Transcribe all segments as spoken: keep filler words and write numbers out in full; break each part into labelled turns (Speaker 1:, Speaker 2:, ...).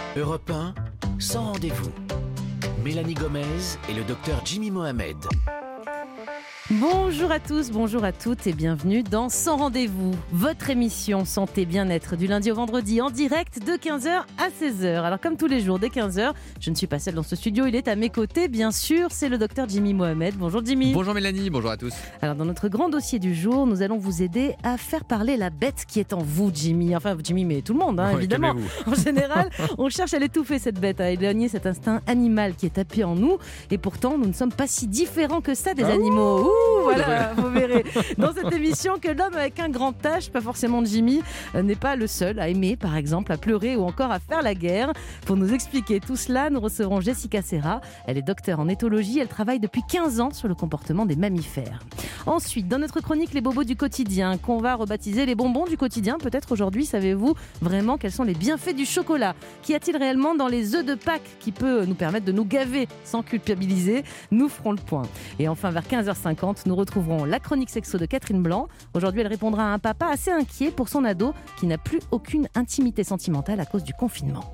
Speaker 1: Europe un, sans rendez-vous. Mélanie Gomez et le docteur Jimmy Mohamed.
Speaker 2: Bonjour à tous, bonjour à toutes et bienvenue dans Sans Rendez-vous, votre émission Santé Bien-être du lundi au vendredi en direct de quinze heures à seize heures. Alors comme tous les jours dès quinze heures, je ne suis pas seule dans ce studio, il est à mes côtés bien sûr, c'est le docteur Jimmy Mohamed. Bonjour Jimmy.
Speaker 3: Bonjour Mélanie, bonjour à tous.
Speaker 2: Alors dans notre grand dossier du jour, nous allons vous aider à faire parler la bête qui est en vous Jimmy. Enfin Jimmy mais tout le monde hein,
Speaker 3: ouais,
Speaker 2: évidemment. En général, on cherche à l'étouffer cette bête, à éloigner cet instinct animal qui est tapis en nous et pourtant nous ne sommes pas si différents que ça des ah animaux. Ouh Voilà, vous verrez dans cette émission que l'homme avec un grand H, pas forcément Jimmy, n'est pas le seul à aimer, par exemple, à pleurer ou encore à faire la guerre. Pour nous expliquer tout cela, nous recevrons Jessica Serra. Elle est docteure en éthologie, elle travaille depuis quinze ans sur le comportement des mammifères. Ensuite, dans notre chronique Les bobos du quotidien, qu'on va rebaptiser les bonbons du quotidien, peut-être aujourd'hui, savez-vous vraiment quels sont les bienfaits du chocolat ? Qu'y a-t-il réellement dans les œufs de Pâques qui peut nous permettre de nous gaver sans culpabiliser ? Nous ferons le point. Et enfin, vers quinze heures cinquante, nous retrouverons la chronique sexo de Catherine Blanc. Aujourd'hui, elle répondra à un papa assez inquiet pour son ado qui n'a plus aucune intimité sentimentale à cause du confinement.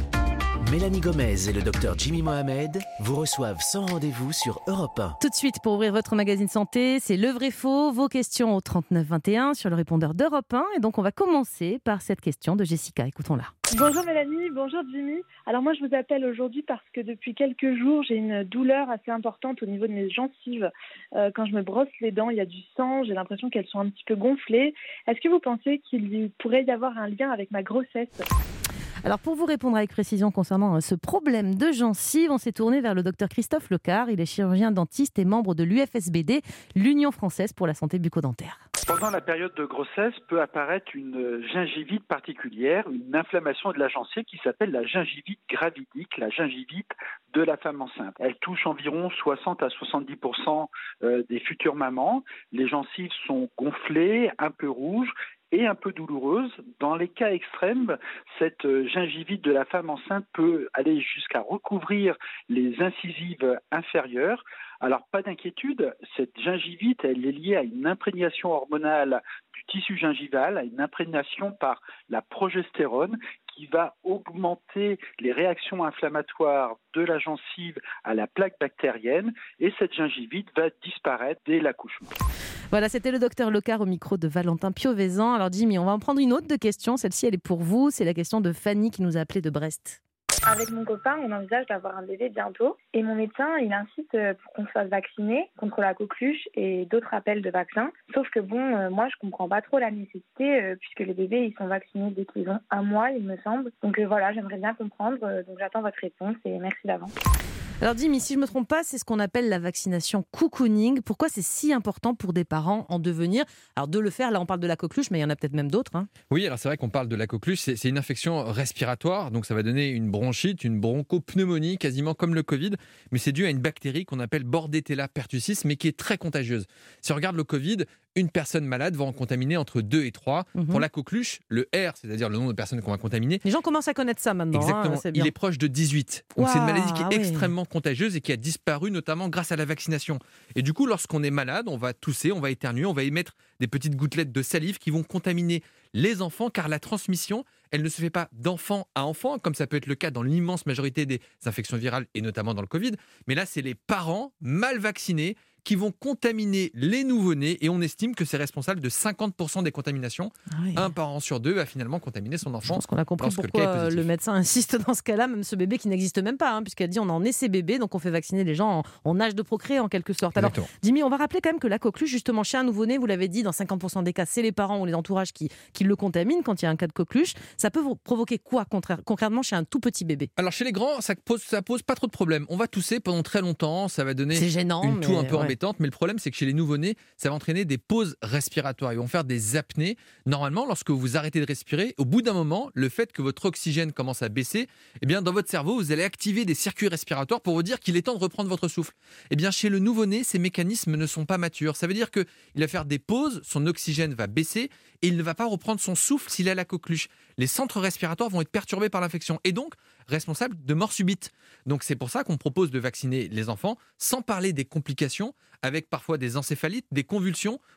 Speaker 1: Mélanie Gomez et le docteur Jimmy Mohamed vous reçoivent sans rendez-vous sur Europe un.
Speaker 2: Tout de suite, pour ouvrir votre magazine santé, c'est le vrai faux, vos questions au trente-neuf vingt et un sur le répondeur d'Europe un. Et donc, on va commencer par cette question de Jessica. Écoutons-la.
Speaker 4: Bonjour Mélanie, bonjour Jimmy. Alors moi je vous appelle aujourd'hui parce que depuis quelques jours j'ai une douleur assez importante au niveau de mes gencives. Euh, quand je me brosse les dents, il y a du sang, j'ai l'impression qu'elles sont un petit peu gonflées. Est-ce que vous pensez qu'il pourrait y avoir un lien avec ma grossesse ?
Speaker 2: Alors pour vous répondre avec précision concernant ce problème de gencives, on s'est tourné vers le docteur Christophe Lecard. Il est chirurgien dentiste et membre de l'U F S B D, l'Union française pour la santé bucco-dentaire.
Speaker 5: Pendant la période de grossesse peut apparaître une gingivite particulière, une inflammation de la gencive qui s'appelle la gingivite gravidique, la gingivite de la femme enceinte. Elle touche environ soixante à soixante-dix pour cent des futures mamans. Les gencives sont gonflées, un peu rouges et un peu douloureuse. Dans les cas extrêmes, cette gingivite de la femme enceinte peut aller jusqu'à recouvrir les incisives inférieures. Alors, pas d'inquiétude, cette gingivite, elle est liée à une imprégnation hormonale du tissu gingival, à une imprégnation par la progestérone qui va augmenter les réactions inflammatoires de la gencive à la plaque bactérienne et cette gingivite va disparaître dès l'accouchement.
Speaker 2: Voilà, c'était le docteur Lecard au micro de Valentin Piovesan. Alors Jimmy, on va en prendre une autre de question. Celle-ci, elle est pour vous. C'est la question de Fanny qui nous a appelé de Brest.
Speaker 4: Avec mon copain, on envisage d'avoir un bébé bientôt. Et mon médecin, il incite pour qu'on se fasse vacciner contre la coqueluche et d'autres appels de vaccins. Sauf que bon, euh, moi, je comprends pas trop la nécessité euh, puisque les bébés, ils sont vaccinés dès qu'ils ont un mois, il me semble. Donc euh, voilà, j'aimerais bien comprendre. Euh, donc j'attends votre réponse et merci d'avance.
Speaker 2: Alors Jimmy, si je ne me trompe pas, c'est ce qu'on appelle la vaccination cocooning. Pourquoi c'est si important pour des parents en devenir ? Alors de le faire, là on parle de la coqueluche, mais il y en a peut-être même d'autres. Hein.
Speaker 3: Oui, alors c'est vrai qu'on parle de la coqueluche, c'est, c'est une infection respiratoire, donc ça va donner une bronchite, une bronchopneumonie, quasiment comme le Covid, mais c'est dû à une bactérie qu'on appelle Bordetella pertussis, mais qui est très contagieuse. Si on regarde le Covid, une personne malade va en contaminer entre deux et trois. Mm-hmm. Pour la coqueluche, le R, c'est-à-dire le nombre de personnes qu'on va contaminer.
Speaker 2: Les gens commencent à connaître ça maintenant.
Speaker 3: Exactement,
Speaker 2: hein, c'est
Speaker 3: il est proche de dix-huit. Donc wow, c'est une maladie qui est
Speaker 2: ah
Speaker 3: extrêmement
Speaker 2: oui.
Speaker 3: contagieuse et qui a disparu notamment grâce à la vaccination. Et du coup, lorsqu'on est malade, on va tousser, on va éternuer, on va émettre des petites gouttelettes de salive qui vont contaminer les enfants, car la transmission, elle ne se fait pas d'enfant à enfant, comme ça peut être le cas dans l'immense majorité des infections virales et notamment dans le Covid. Mais là, c'est les parents mal vaccinés qui vont contaminer les nouveau-nés et on estime que c'est responsable de cinquante pour cent des contaminations. Ah oui. Un parent sur deux va finalement contaminer son enfant.
Speaker 2: Je pense qu'on a compris pourquoi le, le médecin insiste dans ce cas-là, même ce bébé qui n'existe même pas, hein, puisqu'elle dit on en essaie bébé, donc on fait vacciner les gens en, en âge de procréer en quelque sorte. Alors exactement. Jimmy, on va rappeler quand même que la coqueluche, justement chez un nouveau-né, vous l'avez dit, dans cinquante pour cent des cas, c'est les parents ou les entourages qui, qui le contaminent quand il y a un cas de coqueluche. Ça peut vous provoquer quoi concrètement chez un tout petit bébé ?
Speaker 3: Alors chez les grands, ça pose, ça pose pas trop de problèmes. On va tousser pendant très longtemps, ça va donner
Speaker 2: c'est gênant,
Speaker 3: une toux un peu
Speaker 2: ouais.
Speaker 3: embêtante, mais le problème c'est que chez les nouveau-nés, ça va entraîner des pauses respiratoires. Ils vont faire des apnées. Normalement, lorsque vous arrêtez de respirer, au bout d'un moment, le fait que votre oxygène commence à baisser, eh bien, dans votre cerveau, vous allez activer des circuits respiratoires pour vous dire qu'il est temps de reprendre votre souffle. Eh bien, chez le nouveau-né, ces mécanismes ne sont pas matures. Ça veut dire qu'il va faire des pauses, son oxygène va baisser et il ne va pas reprendre son souffle s'il a la coqueluche. Les centres respiratoires vont être perturbés par l'infection et donc responsables de mort subite. Donc c'est pour ça qu'on propose de vacciner les enfants sans parler des complications, avec parfois des encéphalites, des convulsions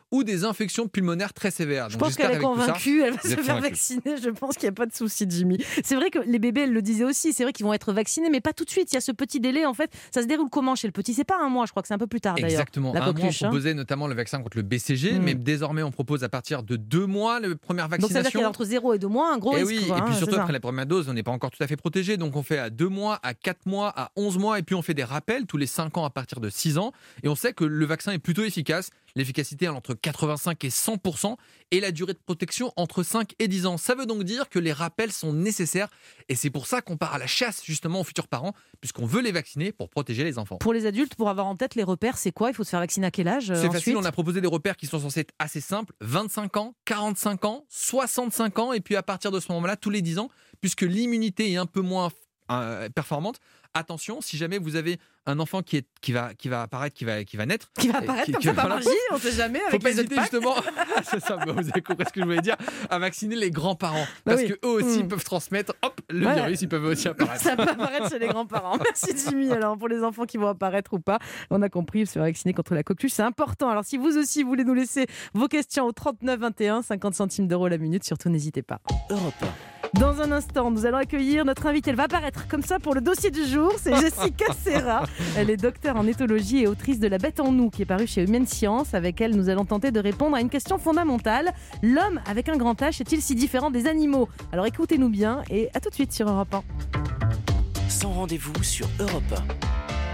Speaker 3: ou des infections pulmonaires très sévères.
Speaker 2: Je
Speaker 3: Donc,
Speaker 2: pense
Speaker 3: j'espère
Speaker 2: qu'elle est
Speaker 3: qu'avec tout ça,
Speaker 2: convaincue, elle va
Speaker 3: vous
Speaker 2: se
Speaker 3: êtes
Speaker 2: faire
Speaker 3: convaincus.
Speaker 2: vacciner. Je pense qu'il n'y a pas de souci, Jimmy. C'est vrai que les bébés, elle le disait aussi, c'est vrai qu'ils vont être vaccinés, mais pas tout de suite. Il y a ce petit délai, en fait. Ça se déroule comment chez le petit? C'est pas un mois, je crois que c'est un peu plus tard d'ailleurs.
Speaker 3: Exactement.
Speaker 2: La
Speaker 3: Un mois, on
Speaker 2: coqueluche, hein.
Speaker 3: proposait notamment le vaccin contre le B C G,
Speaker 2: Mm.
Speaker 3: mais désormais, on propose à partir de deux mois la première
Speaker 2: Donc ça veut dire qu'il y
Speaker 3: vaccination.
Speaker 2: a entre zéro et deux mois un gros
Speaker 3: Et
Speaker 2: risque.
Speaker 3: oui,
Speaker 2: quoi,
Speaker 3: et puis
Speaker 2: hein,
Speaker 3: surtout
Speaker 2: c'est ça.
Speaker 3: après la première dose, on n'est pas encore tout à fait protégé. Donc on fait à deux mois, à quatre mois, à onze mois, et puis on fait des rappels tous les cinq ans à partir de six ans. Et on sait que le vaccin est plutôt efficace. L'efficacité est entre quatre-vingt-cinq et cent pour cent et la durée de protection entre cinq et dix ans. Ça veut donc dire que les rappels sont nécessaires et c'est pour ça qu'on part à la chasse justement aux futurs parents puisqu'on veut les vacciner pour protéger les enfants.
Speaker 2: Pour les adultes, pour avoir en tête les repères, c'est quoi? Il faut se faire vacciner à quel âge euh,
Speaker 3: C'est
Speaker 2: ensuite
Speaker 3: facile, on a proposé des repères qui sont censés être assez simples, vingt-cinq ans, quarante-cinq ans, soixante-cinq ans et puis à partir de ce moment-là, tous les dix ans, puisque l'immunité est un peu moins euh, performante. Attention, si jamais vous avez un enfant qui, est, qui, va, qui va apparaître, qui va, qui va naître.
Speaker 2: Qui va
Speaker 3: et
Speaker 2: apparaître
Speaker 3: qui-
Speaker 2: comme
Speaker 3: qui
Speaker 2: ça
Speaker 3: va-
Speaker 2: par
Speaker 3: voilà.
Speaker 2: magie, on sait jamais
Speaker 3: Faut
Speaker 2: avec
Speaker 3: pas
Speaker 2: les œufs de
Speaker 3: hésiter
Speaker 2: Pâques.
Speaker 3: justement, c'est ça, bah, vous avez compris ce que je voulais dire, à vacciner les grands-parents. Parce
Speaker 2: oui.
Speaker 3: qu'eux aussi
Speaker 2: Mm.
Speaker 3: peuvent transmettre hop, le
Speaker 2: Voilà.
Speaker 3: virus, ils peuvent aussi apparaître.
Speaker 2: Ça peut apparaître chez les grands-parents. Merci Jimmy. Alors pour les enfants qui vont apparaître ou pas, on a compris, se faire vacciner contre la coqueluche, c'est important. Alors si vous aussi voulez nous laisser vos questions au trente-neuf vingt et un, cinquante centimes d'euros la minute, surtout n'hésitez pas.
Speaker 1: Europe un.
Speaker 2: Dans un instant, nous allons accueillir notre invitée. Elle va apparaître comme ça pour le dossier du jour. C'est Jessica Serra. Elle est docteure en éthologie et autrice de La Bête en nous, qui est parue chez Humaine Science. Avec elle, nous allons tenter de répondre à une question fondamentale. L'homme avec un grand H est-il si différent des animaux? Alors écoutez-nous bien et à tout de suite sur Europe un.
Speaker 1: Sans rendez-vous sur Europe un.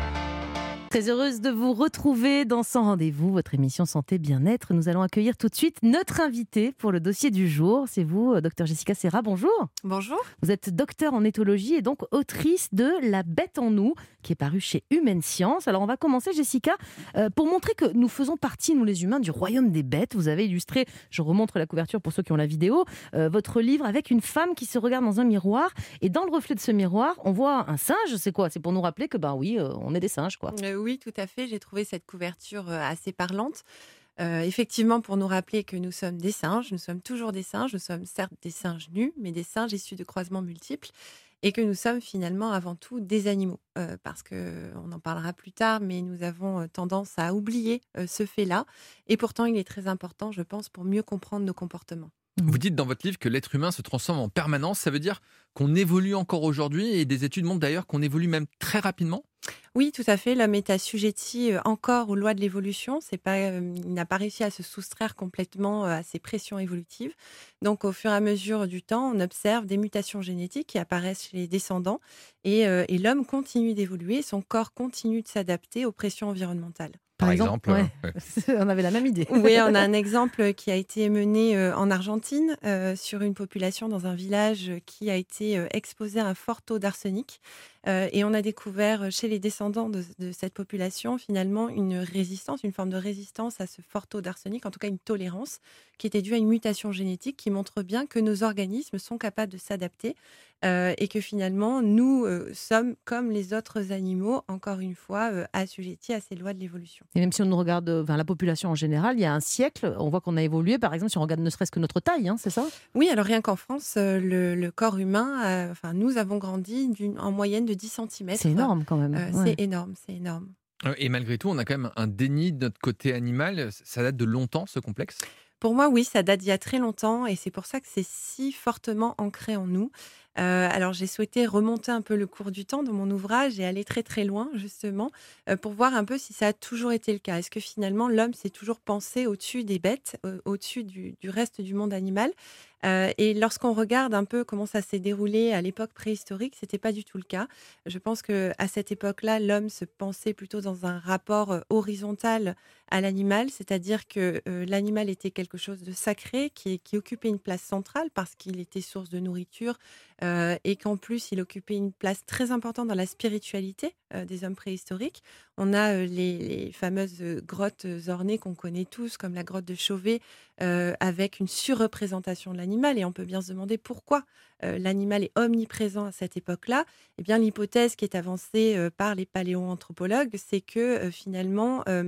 Speaker 2: Très heureuse de vous retrouver dans Sans Rendez-vous, votre émission Santé Bien-être. Nous allons accueillir tout de suite notre invitée pour le dossier du jour. C'est vous, docteur Jessica Serra. Bonjour.
Speaker 6: Bonjour.
Speaker 2: Vous êtes docteur en éthologie et donc autrice de La Bête en nous, qui est parue chez Humaine Science. Alors on va commencer, Jessica, euh, pour montrer que nous faisons partie, nous les humains, du royaume des bêtes. Vous avez illustré, je remontre la couverture pour ceux qui ont la vidéo, euh, votre livre avec une femme qui se regarde dans un miroir. Et dans le reflet de ce miroir, on voit un singe. C'est quoi? C'est pour nous rappeler que, ben oui, euh, on est des singes, quoi.
Speaker 6: Euh, oui, tout à fait. J'ai trouvé cette couverture euh, assez parlante. Euh, effectivement, pour nous rappeler que nous sommes des singes, nous sommes toujours des singes, nous sommes certes des singes nus, mais des singes issus de croisements multiples, et que nous sommes finalement avant tout des animaux. Euh, parce qu'on en parlera plus tard, mais nous avons euh, tendance à oublier euh, ce fait-là. Et pourtant, il est très important, je pense, pour mieux comprendre nos comportements.
Speaker 3: Vous dites dans votre livre que l'être humain se transforme en permanence. Ça veut dire qu'on évolue encore aujourd'hui et des études montrent d'ailleurs qu'on évolue même très rapidement.
Speaker 6: Oui, tout à fait. L'homme est assujetti euh, encore aux lois de l'évolution. C'est pas, euh, il n'a pas réussi à se soustraire complètement euh, à ces pressions évolutives. Donc, au fur et à mesure du temps, on observe des mutations génétiques qui apparaissent chez les descendants et, euh, et l'homme continue d'évoluer. Son corps continue de s'adapter aux pressions environnementales.
Speaker 3: Par exemple,
Speaker 2: ouais.
Speaker 3: euh,
Speaker 2: On avait la même idée.
Speaker 6: Oui, on a un exemple qui a été mené euh, en Argentine euh, sur une population dans un village qui a été euh, exposé à un fort taux d'arsenic. Euh, et on a découvert chez les descendants de, de cette population finalement une résistance, une forme de résistance à ce fort taux d'arsenic, en tout cas une tolérance qui était due à une mutation génétique qui montre bien que nos organismes sont capables de s'adapter euh, et que finalement nous euh, sommes comme les autres animaux, encore une fois, euh, assujettis à ces lois de l'évolution.
Speaker 2: Et même si on regarde enfin, la population en général, il y a un siècle, on voit qu'on a évolué. Par exemple, si on regarde ne serait-ce que notre taille, hein, c'est ça?
Speaker 6: Oui, alors rien qu'en France, euh, le, le corps humain, a- enfin nous avons grandi d'une- en moyenne de dix centimètres.
Speaker 2: C'est énorme quand même.
Speaker 6: Euh,
Speaker 2: Ouais.
Speaker 6: C'est énorme, c'est énorme.
Speaker 3: Et malgré tout, on a quand même un déni de notre côté animal. Ça date de longtemps, ce complexe.
Speaker 6: Pour moi, oui, ça date d'il y a très longtemps et c'est pour ça que c'est si fortement ancré en nous. Euh, alors, j'ai souhaité remonter un peu le cours du temps dans mon ouvrage et aller très très loin, justement, euh, pour voir un peu si ça a toujours été le cas. Est-ce que finalement, l'homme s'est toujours pensé au-dessus des bêtes, euh, au-dessus du, du reste du monde animal? Euh, et lorsqu'on regarde un peu comment ça s'est déroulé à l'époque préhistorique, c'était pas du tout le cas. Je pense que à cette époque-là, l'homme se pensait plutôt dans un rapport euh, horizontal à l'animal, c'est-à-dire que euh, l'animal était quelque chose de sacré qui, qui occupait une place centrale parce qu'il était source de nourriture euh, et qu'en plus il occupait une place très importante dans la spiritualité euh, des hommes préhistoriques. On a euh, les, les fameuses euh, grottes ornées qu'on connaît tous, comme la grotte de Chauvet, euh, avec une surreprésentation de l'animal. Et on peut bien se demander pourquoi euh, l'animal est omniprésent à cette époque-là. Eh bien, l'hypothèse qui est avancée euh, par les paléoanthropologues, c'est que euh, finalement, euh,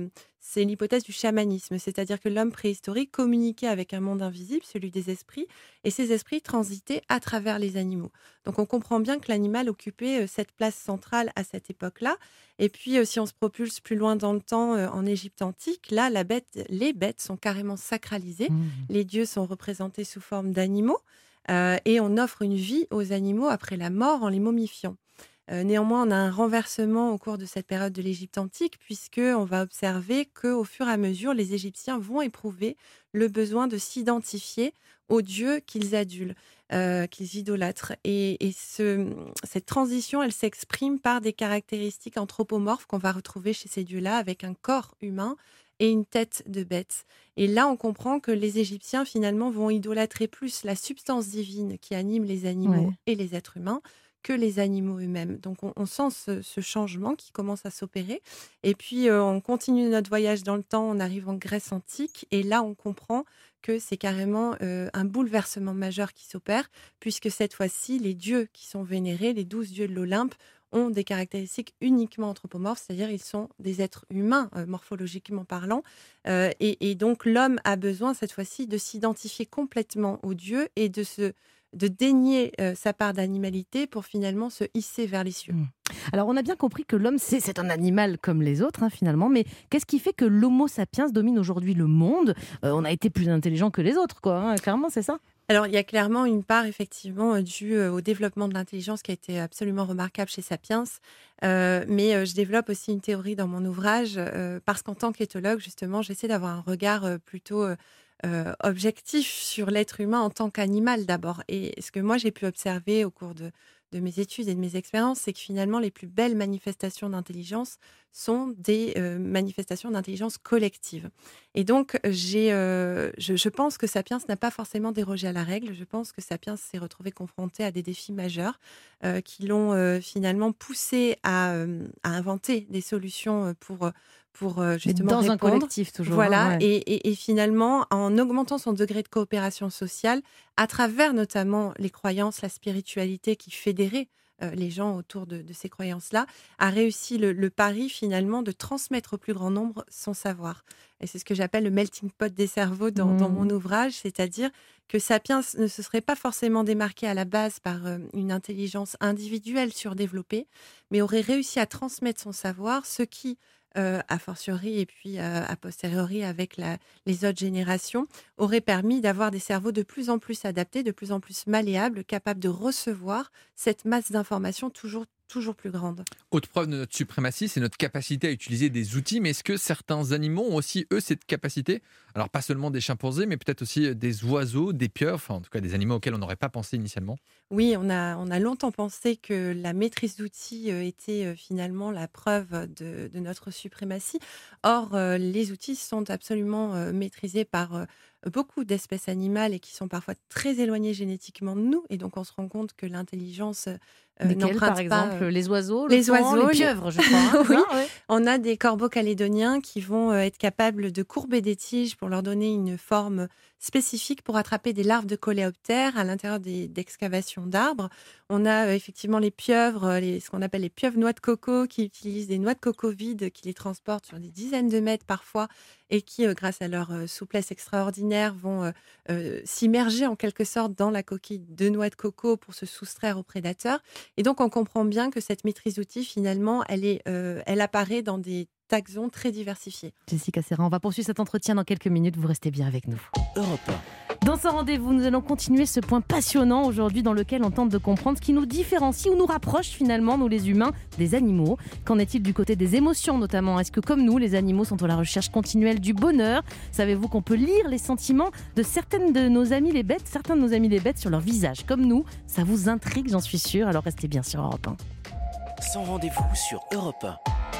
Speaker 6: c'est l'hypothèse du chamanisme, c'est-à-dire que l'homme préhistorique communiquait avec un monde invisible, celui des esprits, et ces esprits transitaient à travers les animaux. Donc on comprend bien que l'animal occupait euh, cette place centrale à cette époque-là. Et puis euh, si on se propulse plus loin dans le temps, euh, en Égypte antique, là, la bête, les bêtes sont carrément sacralisées.
Speaker 2: Mmh.
Speaker 6: Les dieux sont représentés sous forme d'animaux, euh, et on offre une vie aux animaux après la mort en les momifiant. Euh, néanmoins, on a un renversement au cours de cette période de l'Égypte antique, puisqu'on va observer qu'au fur et à mesure, les Égyptiens vont éprouver le besoin de s'identifier aux dieux qu'ils adulent, euh, qu'ils idolâtrent. Et, et ce, cette transition, elle s'exprime par des caractéristiques anthropomorphes qu'on va retrouver chez ces dieux-là, avec un corps humain et une tête de bête. Et là, on comprend que les Égyptiens, finalement, vont idolâtrer plus la substance divine qui anime les animaux
Speaker 2: Ouais.
Speaker 6: et les êtres humains que les animaux eux-mêmes. Donc, on, on sent ce, ce changement qui commence à s'opérer. Et puis, euh, on continue notre voyage dans le temps, on arrive en Grèce antique, et là, on comprend que c'est carrément euh, un bouleversement majeur qui s'opère, puisque cette fois-ci, les dieux qui sont vénérés, les douze dieux de l'Olympe, ont des caractéristiques uniquement anthropomorphes, c'est-à-dire ils sont des êtres humains, euh, morphologiquement parlant. Euh, et, et donc, l'homme a besoin, cette fois-ci, de s'identifier complètement aux dieux et de se de dénier euh, sa part d'animalité pour finalement se hisser vers les cieux.
Speaker 2: Mmh. Alors, on a bien compris que l'homme, c'est, c'est un animal comme les autres, hein, finalement, mais qu'est-ce qui fait que l'homo sapiens domine aujourd'hui le monde ? Euh, On a été plus intelligent que les autres, quoi, hein, clairement, c'est ça ?
Speaker 6: Alors, il y a clairement une part, effectivement, euh, due euh, au développement de l'intelligence qui a été absolument remarquable chez Sapiens. Euh, mais euh, je développe aussi une théorie dans mon ouvrage, euh, parce qu'en tant qu'éthologue, justement, j'essaie d'avoir un regard euh, plutôt euh, euh, objectif sur l'être humain en tant qu'animal d'abord. Et ce que moi, j'ai pu observer au cours de, de mes études et de mes expériences, c'est que finalement, les plus belles manifestations d'intelligence sont des euh, manifestations d'intelligence collective. Et donc, j'ai, euh, je, je pense que Sapiens n'a pas forcément dérogé à la règle. Je pense que Sapiens s'est retrouvé confronté à des défis majeurs euh, qui l'ont euh, finalement poussé à, euh, à inventer des solutions pour, pour euh, justement
Speaker 2: dans
Speaker 6: répondre.
Speaker 2: un collectif, toujours.
Speaker 6: Voilà,
Speaker 2: hein, ouais.
Speaker 6: et, et, et finalement, en augmentant son degré de coopération sociale, à travers notamment les croyances, la spiritualité qui fédérait euh, les gens autour de, de ces croyances-là, a réussi le, le pari finalement de transmettre au plus grand nombre son savoir. Et c'est ce que j'appelle le melting pot des cerveaux dans,
Speaker 2: Mmh.
Speaker 6: dans mon ouvrage, c'est-à-dire que Sapiens ne se serait pas forcément démarqué à la base par euh, une intelligence individuelle surdéveloppée, mais aurait réussi à transmettre son savoir, ce qui, euh, a fortiori et puis euh, a posteriori avec la, les autres générations, aurait permis d'avoir des cerveaux de plus en plus adaptés, de plus en plus malléables, capables de recevoir cette masse d'informations toujours toujours plus grande.
Speaker 3: Autre preuve de notre suprématie, c'est notre capacité à utiliser des outils. Mais est-ce que certains animaux ont aussi, eux, cette capacité ? Alors, pas seulement des chimpanzés, mais peut-être aussi des oiseaux, des pieuvres, enfin, en tout cas des animaux auxquels on n'aurait pas pensé initialement.
Speaker 6: Oui, on a, on a longtemps pensé que la maîtrise d'outils euh, était euh, finalement la preuve de, de notre suprématie. Or, euh, les outils sont absolument euh, maîtrisés par euh, beaucoup d'espèces animales et qui sont parfois très éloignées génétiquement de nous. Et donc, on se rend compte que l'intelligence euh,
Speaker 2: Lesquels,
Speaker 6: n'emprunte
Speaker 2: par
Speaker 6: pas,
Speaker 2: exemple,
Speaker 6: euh,
Speaker 2: les oiseaux,
Speaker 6: les
Speaker 2: le faon,
Speaker 6: oiseaux,
Speaker 2: les
Speaker 6: les-
Speaker 2: pieuvres, je crois. hein,
Speaker 6: Oui.
Speaker 2: ça, ouais.
Speaker 6: On a des corbeaux calédoniens qui vont euh, être capables de courber des tiges pour leur donner une forme spécifique pour attraper des larves de coléoptères à l'intérieur des, d'excavations d'arbres. On a euh, effectivement les pieuvres, euh, les, ce qu'on appelle les pieuvres noix de coco, qui utilisent des noix de coco vides, qui les transportent sur des dizaines de mètres parfois, et qui, euh, grâce à leur euh, souplesse extraordinaire, vont euh, euh, s'immerger en quelque sorte dans la coquille de noix de coco pour se soustraire aux prédateurs. Et donc, on comprend bien que cette maîtrise d'outils, finalement, elle, est, euh, elle apparaît dans des taxons très diversifiés.
Speaker 2: Jessica Serra, on va poursuivre cet entretien dans quelques minutes. Vous restez bien avec nous.
Speaker 1: Europe un.
Speaker 2: Dans ce rendez-vous, nous allons continuer ce point passionnant aujourd'hui dans lequel on tente de comprendre ce qui nous différencie ou nous rapproche finalement, nous les humains, des animaux. Qu'en est-il du côté des émotions notamment ? Est-ce que comme nous, les animaux sont à la recherche continuelle du bonheur ? Savez-vous qu'on peut lire les sentiments de certaines de nos amis les bêtes, certains de nos amis les bêtes sur leur visage ? Comme nous, ça vous intrigue, j'en suis sûre, alors restez bien sur Europe un.
Speaker 1: Sans rendez-vous sur Europe un.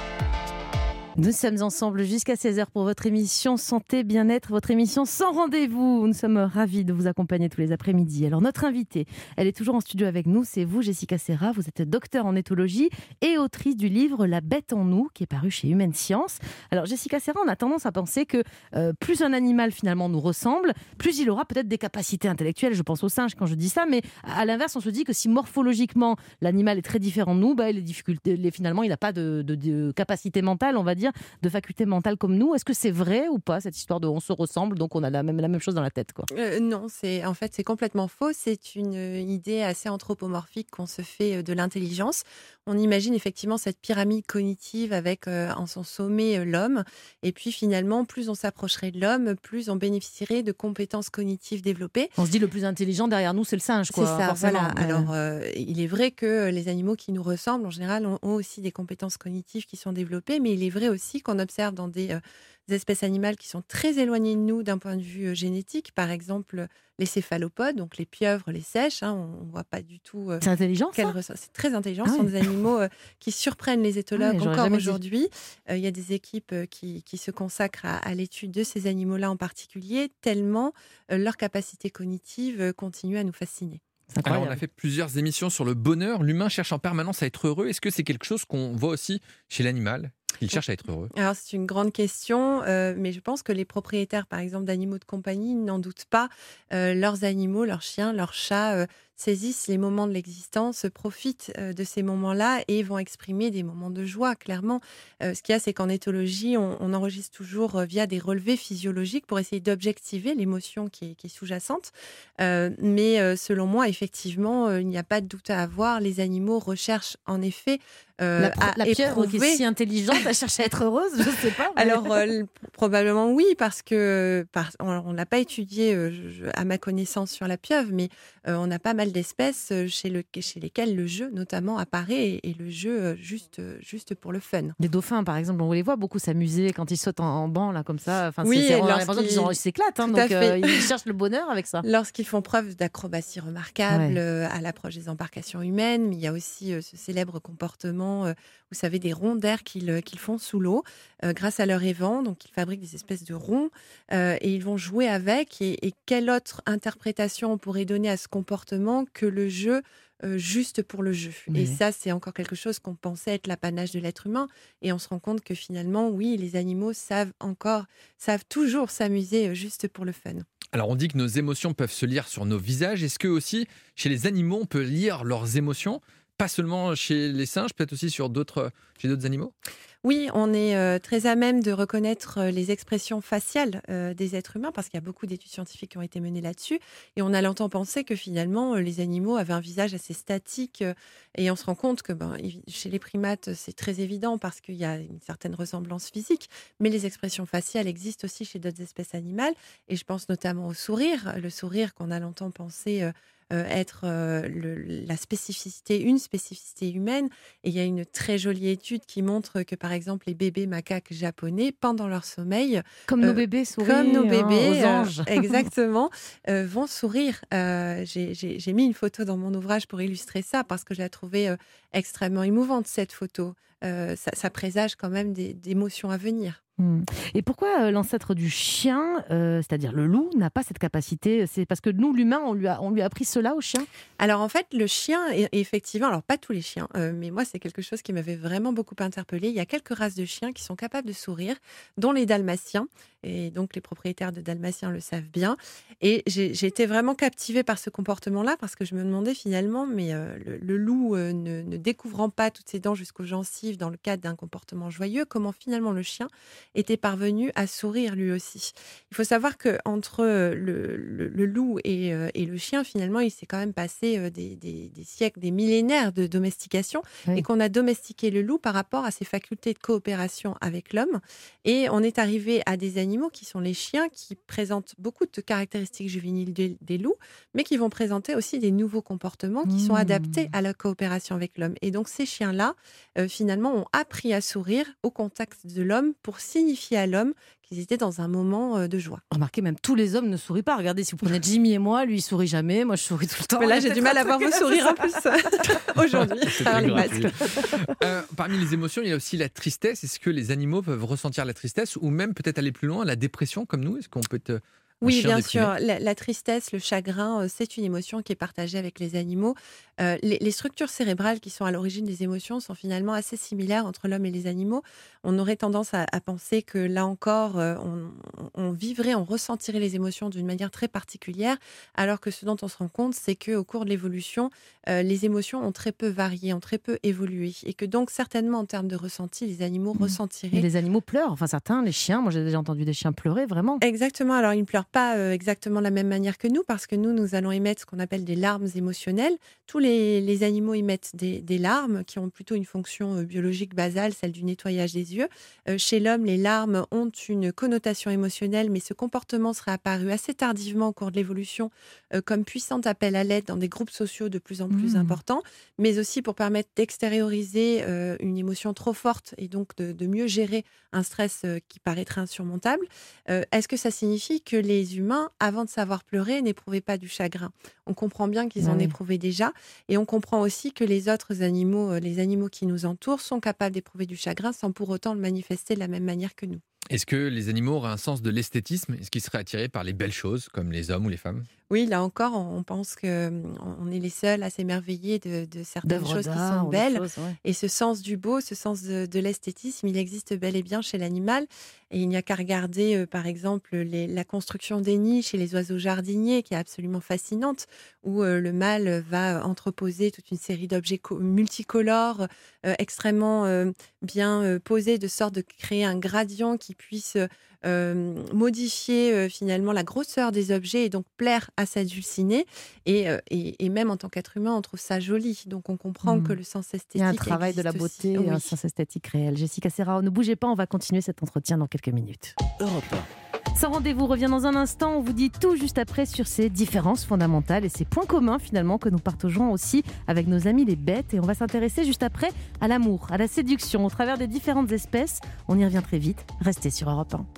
Speaker 2: Nous sommes ensemble jusqu'à seize heures pour votre émission Santé, Bien-être, votre émission sans rendez-vous. Nous sommes ravis de vous accompagner tous les après-midi. Alors notre invitée, elle est toujours en studio avec nous, c'est vous Jessica Serra, vous êtes docteure en éthologie et autrice du livre La bête en nous qui est paru chez Humaine Science. Alors Jessica Serra, on a tendance à penser que euh, plus un animal finalement nous ressemble, plus il aura peut-être des capacités intellectuelles, je pense au singe quand je dis ça, mais à l'inverse on se dit que si morphologiquement l'animal est très différent de nous, bah, les difficultés, les, finalement il n'a pas de, de, de capacité mentale on va dire, dire, de facultés mentales comme nous. Est-ce que c'est vrai ou pas, cette histoire de on se ressemble, donc on a la même, la même chose dans la tête, quoi?
Speaker 6: Euh, non, c'est, en fait, c'est complètement faux. C'est une idée assez anthropomorphique qu'on se fait de l'intelligence. On imagine effectivement cette pyramide cognitive avec euh, en son sommet euh, l'homme. Et puis finalement, plus on s'approcherait de l'homme, plus on bénéficierait de compétences cognitives développées.
Speaker 2: On se dit le plus intelligent derrière nous, c'est le singe, quoi.
Speaker 6: C'est ça,
Speaker 2: forcément.
Speaker 6: voilà. Alors, euh, il est vrai que les animaux qui nous ressemblent, en général, ont, ont aussi des compétences cognitives qui sont développées, mais il est vrai aussi qu'on observe dans des, euh, des espèces animales qui sont très éloignées de nous d'un point de vue euh, génétique, par exemple les céphalopodes, donc les pieuvres, les sèches, hein, on ne voit pas du tout... Euh,
Speaker 2: c'est intelligent, ça
Speaker 6: ressort- C'est très intelligent,
Speaker 2: Ah
Speaker 6: ce sont
Speaker 2: ouais.
Speaker 6: des animaux euh, qui surprennent les éthologues
Speaker 2: Ah ouais, j'aurais
Speaker 6: encore
Speaker 2: jamais dit.
Speaker 6: aujourd'hui. Euh, Il y a des équipes euh, qui, qui se consacrent à, à l'étude de ces animaux-là en particulier, tellement euh, leur capacité cognitive euh, continue à nous fasciner.
Speaker 2: C'est
Speaker 3: Alors,
Speaker 2: incroyable.
Speaker 3: on a fait plusieurs émissions sur le bonheur. L'humain cherche en permanence à être heureux. Est-ce que c'est quelque chose qu'on voit aussi chez l'animal? Il cherche à être heureux.
Speaker 6: Alors, c'est une grande question, euh, mais je pense que les propriétaires, par exemple, d'animaux de compagnie, n'en doutent pas. Euh, leurs animaux, leurs chiens, leurs chats euh, saisissent les moments de l'existence, profitent euh, de ces moments-là et vont exprimer des moments de joie, clairement. Euh, ce qu'il y a, c'est qu'en éthologie, on, on enregistre toujours euh, via des relevés physiologiques pour essayer d'objectiver l'émotion qui est, qui est sous-jacente. Euh, mais euh, selon moi, effectivement, euh, il n'y a pas de doute à avoir. Les animaux recherchent en effet euh,
Speaker 2: La, pro-
Speaker 6: à
Speaker 2: la pieuvre qui
Speaker 6: éprouver-
Speaker 2: est si intelligente, elle cherche à être heureuse, je sais pas. mais-
Speaker 6: Alors, euh, l- probablement oui, parce que par, on n'a pas étudié, euh, je- à ma connaissance, sur la pieuvre, mais euh, on a pas mal d'espèces euh, chez, le, chez lesquelles le jeu, notamment, apparaît, et, et le jeu euh, juste, euh, juste pour le fun.
Speaker 2: Les dauphins, par exemple, on les voit beaucoup s'amuser quand ils sautent en, en banc, là, comme ça. Enfin,
Speaker 6: Oui,
Speaker 2: c'est, c'est,
Speaker 6: et
Speaker 2: on a l'impression
Speaker 6: lorsqu'ils-
Speaker 2: qu'ils ont- ils s'éclatent, hein,
Speaker 6: Tout à
Speaker 2: donc
Speaker 6: fait.
Speaker 2: euh, ils cherchent le bonheur avec ça.
Speaker 6: Lorsqu'ils font preuve d'acrobatie remarquable
Speaker 2: Ouais.
Speaker 6: euh, à l'approche des embarcations humaines, mais il y a aussi euh, ce célèbre comportement, euh, vous savez, des ronds d'air qu'ils, euh, qu'ils font sous l'eau euh, grâce à leur évent. Donc, ils fabriquent des espèces de ronds euh, et ils vont jouer avec. Et, et quelle autre interprétation on pourrait donner à ce comportement que le jeu euh, juste pour le jeu?
Speaker 2: Oui.
Speaker 6: Et ça, c'est encore quelque chose qu'on pensait être l'apanage de l'être humain. Et on se rend compte que finalement, oui, les animaux savent encore, savent toujours s'amuser euh, juste pour le fun.
Speaker 3: Alors, on dit que nos émotions peuvent se lire sur nos visages. Est-ce que aussi, chez les animaux, on peut lire leurs émotions? Pas seulement chez les singes, peut-être aussi sur d'autres, chez d'autres animaux?
Speaker 6: Oui, on est euh, très à même de reconnaître euh, les expressions faciales euh, des êtres humains, parce qu'il y a beaucoup d'études scientifiques qui ont été menées là-dessus. Et on a longtemps pensé que finalement, euh, les animaux avaient un visage assez statique. euh, et on se rend compte que ben, évi- chez les primates, c'est très évident parce qu'il y a une certaine ressemblance physique. Mais les expressions faciales existent aussi chez d'autres espèces animales. Et je pense notamment au sourire. Le sourire qu'on a longtemps pensé euh, euh, être euh, le- la spécificité, une spécificité humaine. Et il y a une très jolie étude qui montre que, par exemple, les bébés macaques japonais, pendant leur sommeil,
Speaker 2: Comme
Speaker 6: Euh,
Speaker 2: nos bébés sourient,
Speaker 6: comme nos
Speaker 2: hein,
Speaker 6: bébés,
Speaker 2: aux
Speaker 6: euh,
Speaker 2: anges.
Speaker 6: exactement, euh, vont sourire. Euh, j'ai, j'ai- j'ai mis une photo dans mon ouvrage pour illustrer ça, parce que je la trouvais euh, extrêmement émouvante, cette photo. Euh, ça, ça présage quand même des, d'émotions à venir.
Speaker 2: Hmm. Et pourquoi euh, l'ancêtre du chien, euh, c'est-à-dire le loup, n'a pas cette capacité? C'est parce que nous, l'humain, on lui a, on lui a appris cela au chien?
Speaker 6: Alors en fait, le chien, est- effectivement, alors pas tous les chiens, euh, mais moi c'est quelque chose qui m'avait vraiment beaucoup interpellée. Il y a quelques races de chiens qui sont capables de sourire, dont les dalmatiens, et donc les propriétaires de dalmatiens le savent bien. Et j'ai, j'ai été vraiment captivée par ce comportement-là, parce que je me demandais finalement, mais euh, le, le loup euh, ne, ne découvrant pas toutes ses dents jusqu'aux gencives dans le cadre d'un comportement joyeux, comment finalement le chien était parvenu à sourire lui aussi. Il faut savoir que entre euh, le, le- le loup et, euh, et le chien, finalement, il s'est quand même passé euh, des, des- des siècles, des millénaires de domestication,
Speaker 2: Oui.
Speaker 6: et qu'on a domestiqué le loup par rapport à ses facultés de coopération avec l'homme. Et on est arrivé à des animaux qui sont les chiens, qui présentent beaucoup de caractéristiques juvéniles des, des loups, mais qui vont présenter aussi des nouveaux comportements qui sont
Speaker 2: Mmh.
Speaker 6: adaptés à la coopération avec l'homme. Et donc ces chiens-là, euh, finalement, ont appris à sourire au contact de l'homme pour signifier à l'homme qu'ils étaient dans un moment euh, de joie.
Speaker 2: Remarquez, même tous les hommes ne sourient pas. Regardez, si vous prenez Jimmy et moi, lui, il sourit jamais. Moi, je souris tout le temps.
Speaker 6: Mais là,
Speaker 2: Il y a
Speaker 6: j'ai du
Speaker 2: peut-être
Speaker 6: mal à
Speaker 2: un
Speaker 6: voir
Speaker 2: truc
Speaker 6: vos
Speaker 2: là,
Speaker 6: sourires
Speaker 2: c'est
Speaker 6: en
Speaker 2: ça.
Speaker 6: plus aujourd'hui,
Speaker 3: C'est
Speaker 6: par
Speaker 3: très
Speaker 6: les
Speaker 3: gratuit.
Speaker 6: masques.
Speaker 3: Euh, parmi les émotions, il y a aussi la tristesse. Est-ce que les animaux peuvent ressentir la tristesse ou même peut-être aller plus loin, la dépression comme nous? Est-ce qu'on peut être un
Speaker 6: Oui,
Speaker 3: chien
Speaker 6: bien
Speaker 3: déprimé.
Speaker 6: sûr. La, la tristesse, le chagrin, euh, c'est une émotion qui est partagée avec les animaux. Euh, les, les structures cérébrales qui sont à l'origine des émotions sont finalement assez similaires entre l'homme et les animaux. On aurait tendance à, à penser que là encore, euh, on, on vivrait, on ressentirait les émotions d'une manière très particulière, alors que ce dont on se rend compte, c'est qu'au cours de l'évolution, euh, les émotions ont très peu varié, ont très peu évolué, et que donc certainement en termes de ressenti, les animaux
Speaker 2: Mm. Et
Speaker 6: ressentiraient.
Speaker 2: les animaux pleurent, enfin certains, les chiens, moi j'ai déjà entendu des chiens pleurer, vraiment.
Speaker 6: Exactement. Alors, ils ne pleurent pas euh, exactement de la même manière que nous, parce que nous, nous allons émettre ce qu'on appelle des larmes émotionnelles. Tous les, les animaux émettent des, des larmes qui ont plutôt une fonction euh, biologique basale, celle du nettoyage des yeux. Euh, chez l'homme, les larmes ont une connotation émotionnelle, mais ce comportement serait apparu assez tardivement au cours de l'évolution euh, comme puissant appel à l'aide dans des groupes sociaux de plus en plus
Speaker 2: Mmh.
Speaker 6: importants, mais aussi pour permettre d'extérioriser euh, une émotion trop forte et donc de, de mieux gérer un stress euh, qui paraîtrait insurmontable. Euh, est-ce que ça signifie que les humains, avant de savoir pleurer, n'éprouvaient pas du chagrin? On comprend bien qu'ils
Speaker 2: Ah
Speaker 6: en
Speaker 2: oui.
Speaker 6: éprouvaient déjà, et on comprend aussi que les autres animaux, euh, les animaux qui nous entourent, sont capables d'éprouver du chagrin sans pour autant le manifester de la même manière que nous.
Speaker 3: Est-ce que les animaux auraient un sens de l'esthétisme? Est-ce qu'ils seraient attirés par les belles choses, comme les hommes ou les femmes?
Speaker 6: Oui, là encore, on on pense qu'on est les seuls à s'émerveiller de, de certaines
Speaker 2: D'œuvres
Speaker 6: choses qui
Speaker 2: d'art
Speaker 6: sont
Speaker 2: ou de
Speaker 6: belles.
Speaker 2: choses, ouais.
Speaker 6: Et ce sens du beau, ce sens de, de l'esthétisme, il existe bel et bien chez l'animal. Et il n'y a qu'à regarder, euh, par exemple, les- la construction des nids chez les oiseaux jardiniers, qui est absolument fascinante, où euh, le mâle va entreposer toute une série d'objets co- multicolores, euh, extrêmement euh, bien euh, posés, de sorte de créer un gradient qui puisse euh, modifier euh, finalement la grosseur des objets et donc plaire à sa dulcinée. Et, euh, et, et même en tant qu'être humain, on trouve ça joli. Donc on comprend
Speaker 2: Mm.
Speaker 6: que le sens esthétique
Speaker 2: Il y a un travail de la
Speaker 6: existe
Speaker 2: beauté
Speaker 6: aussi.
Speaker 2: et un
Speaker 6: Oui.
Speaker 2: sens esthétique réel. Jessica Serra, ne bougez pas, on va continuer cet entretien dans quelques minutes.
Speaker 1: Europe un.
Speaker 2: Sans rendez-vous revient dans un instant. On vous dit tout juste après sur ces différences fondamentales et ces points communs finalement que nous partageons aussi avec nos amis les bêtes. Et on va s'intéresser juste après à l'amour, à la séduction au travers des différentes espèces. On y revient très vite. Restez sur Europe un.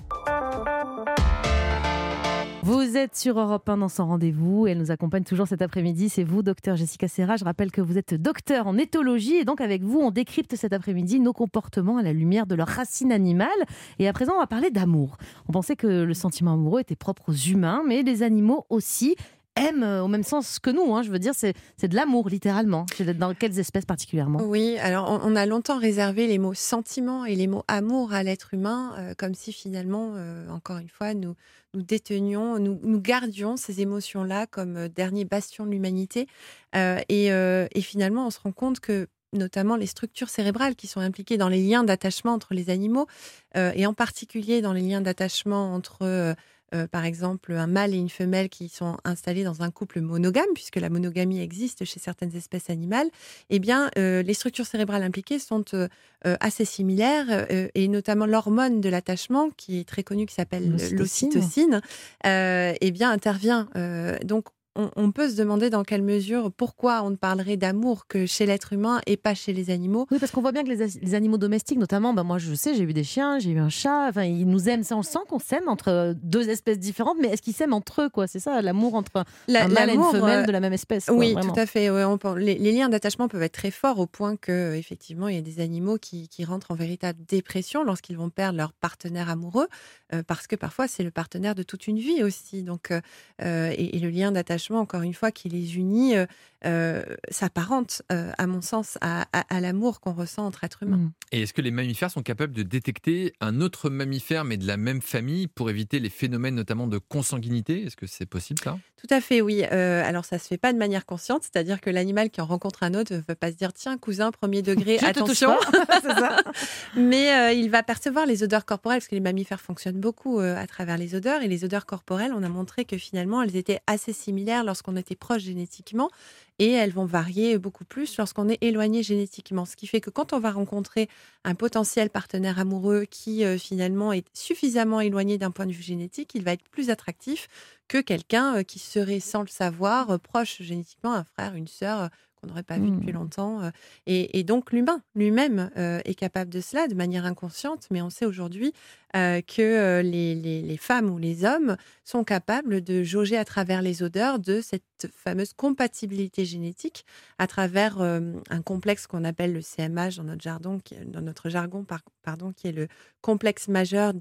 Speaker 2: Vous êtes sur Europe un dans son rendez-vous et elle nous accompagne toujours cet après-midi. C'est vous, docteur Jessica Serra. Je rappelle que vous êtes docteur en éthologie et donc avec vous, on décrypte cet après-midi nos comportements à la lumière de leurs racines animales. Et à présent, on va parler d'amour. On pensait que le sentiment amoureux était propre aux humains, mais les animaux aussi aiment euh, au même sens que nous. Hein. Je veux dire, c'est, c'est de l'amour, littéralement. C'est dans quelles espèces particulièrement?
Speaker 6: Oui, alors on, on a longtemps réservé les mots sentiment et les mots amour à l'être humain, euh, comme si finalement, euh, encore une fois, nous, nous détenions, nous, nous gardions ces émotions-là comme euh, dernier bastion de l'humanité. Euh, et, euh, et finalement, on se rend compte que notamment les structures cérébrales qui sont impliquées dans les liens d'attachement entre les animaux, euh, et en particulier dans les liens d'attachement entre... euh, Euh, par exemple, un mâle et une femelle qui sont installés dans un couple monogame, puisque la monogamie existe chez certaines espèces animales, eh bien, euh, les structures cérébrales impliquées sont euh, euh, assez similaires, euh, et notamment l'hormone de l'attachement, qui est très connue, qui s'appelle
Speaker 2: L'ocytocine.
Speaker 6: l'ocytocine, euh, eh bien, intervient. Euh, donc, on, on peut se demander dans quelle mesure, pourquoi on ne parlerait d'amour que chez l'être humain et pas chez les animaux.
Speaker 2: Oui, parce qu'on voit bien que les, as- les animaux domestiques, notamment, bah moi je sais, j'ai eu des chiens, j'ai eu un chat, enfin, ils nous aiment, ça, on sent qu'on s'aime entre deux espèces différentes, mais est-ce qu'ils s'aiment entre eux, quoi? C'est ça, l'amour entre
Speaker 6: La-
Speaker 2: un mâle et une
Speaker 6: l'amour,
Speaker 2: femelle
Speaker 6: euh,
Speaker 2: de la même espèce. Quoi,
Speaker 6: Oui,
Speaker 2: vraiment.
Speaker 6: tout à fait. Ouais, on peut- les, les liens d'attachement peuvent être très forts au point que, effectivement, il y a des animaux qui, qui rentrent en véritable dépression lorsqu'ils vont perdre leur partenaire amoureux, euh, parce que parfois c'est le partenaire de toute une vie aussi. Donc, euh, euh, et, et le lien d'attachement, encore une fois, qui les unit, euh, euh, s'apparente, euh, à mon sens, à, à- à l'amour qu'on ressent entre êtres humains.
Speaker 2: Mm.
Speaker 3: Et est-ce que les mammifères sont capables de détecter un autre mammifère, mais de la même famille, pour éviter les phénomènes notamment de consanguinité? Est-ce que c'est possible, ça?
Speaker 6: Tout à fait, oui. Euh, alors, ça se fait pas de manière consciente, c'est-à-dire que l'animal qui en rencontre un autre ne va pas se dire tiens, cousin, premier degré,
Speaker 2: Je te touche
Speaker 6: attention.
Speaker 2: pas. C'est ça.
Speaker 6: Mais euh, il va percevoir les odeurs corporelles, parce que les mammifères fonctionnent beaucoup euh, à travers les odeurs. Et les odeurs corporelles, on a montré que finalement, elles étaient assez similaires lorsqu'on était proche génétiquement. Et elles vont varier beaucoup plus lorsqu'on est éloigné génétiquement. Ce qui fait que quand on va rencontrer un potentiel partenaire amoureux qui euh, finalement est suffisamment éloigné d'un point de vue génétique, il va être plus attractif que quelqu'un euh, qui serait, sans le savoir, euh, proche génétiquement, un frère, une sœur, euh, qu'on n'aurait pas vu
Speaker 2: Mm.
Speaker 6: depuis longtemps. euh. Et, et donc l'humain lui-même euh, est capable de cela de manière inconsciente, mais on sait aujourd'hui euh, que euh, les, les- les femmes ou les hommes sont capables de jauger à travers les odeurs de cette cette fameuse compatibilité génétique à travers euh, un complexe qu'on appelle le C M H dans notre jargon, qui, dans notre jargon par, pardon, qui est le complexe majeur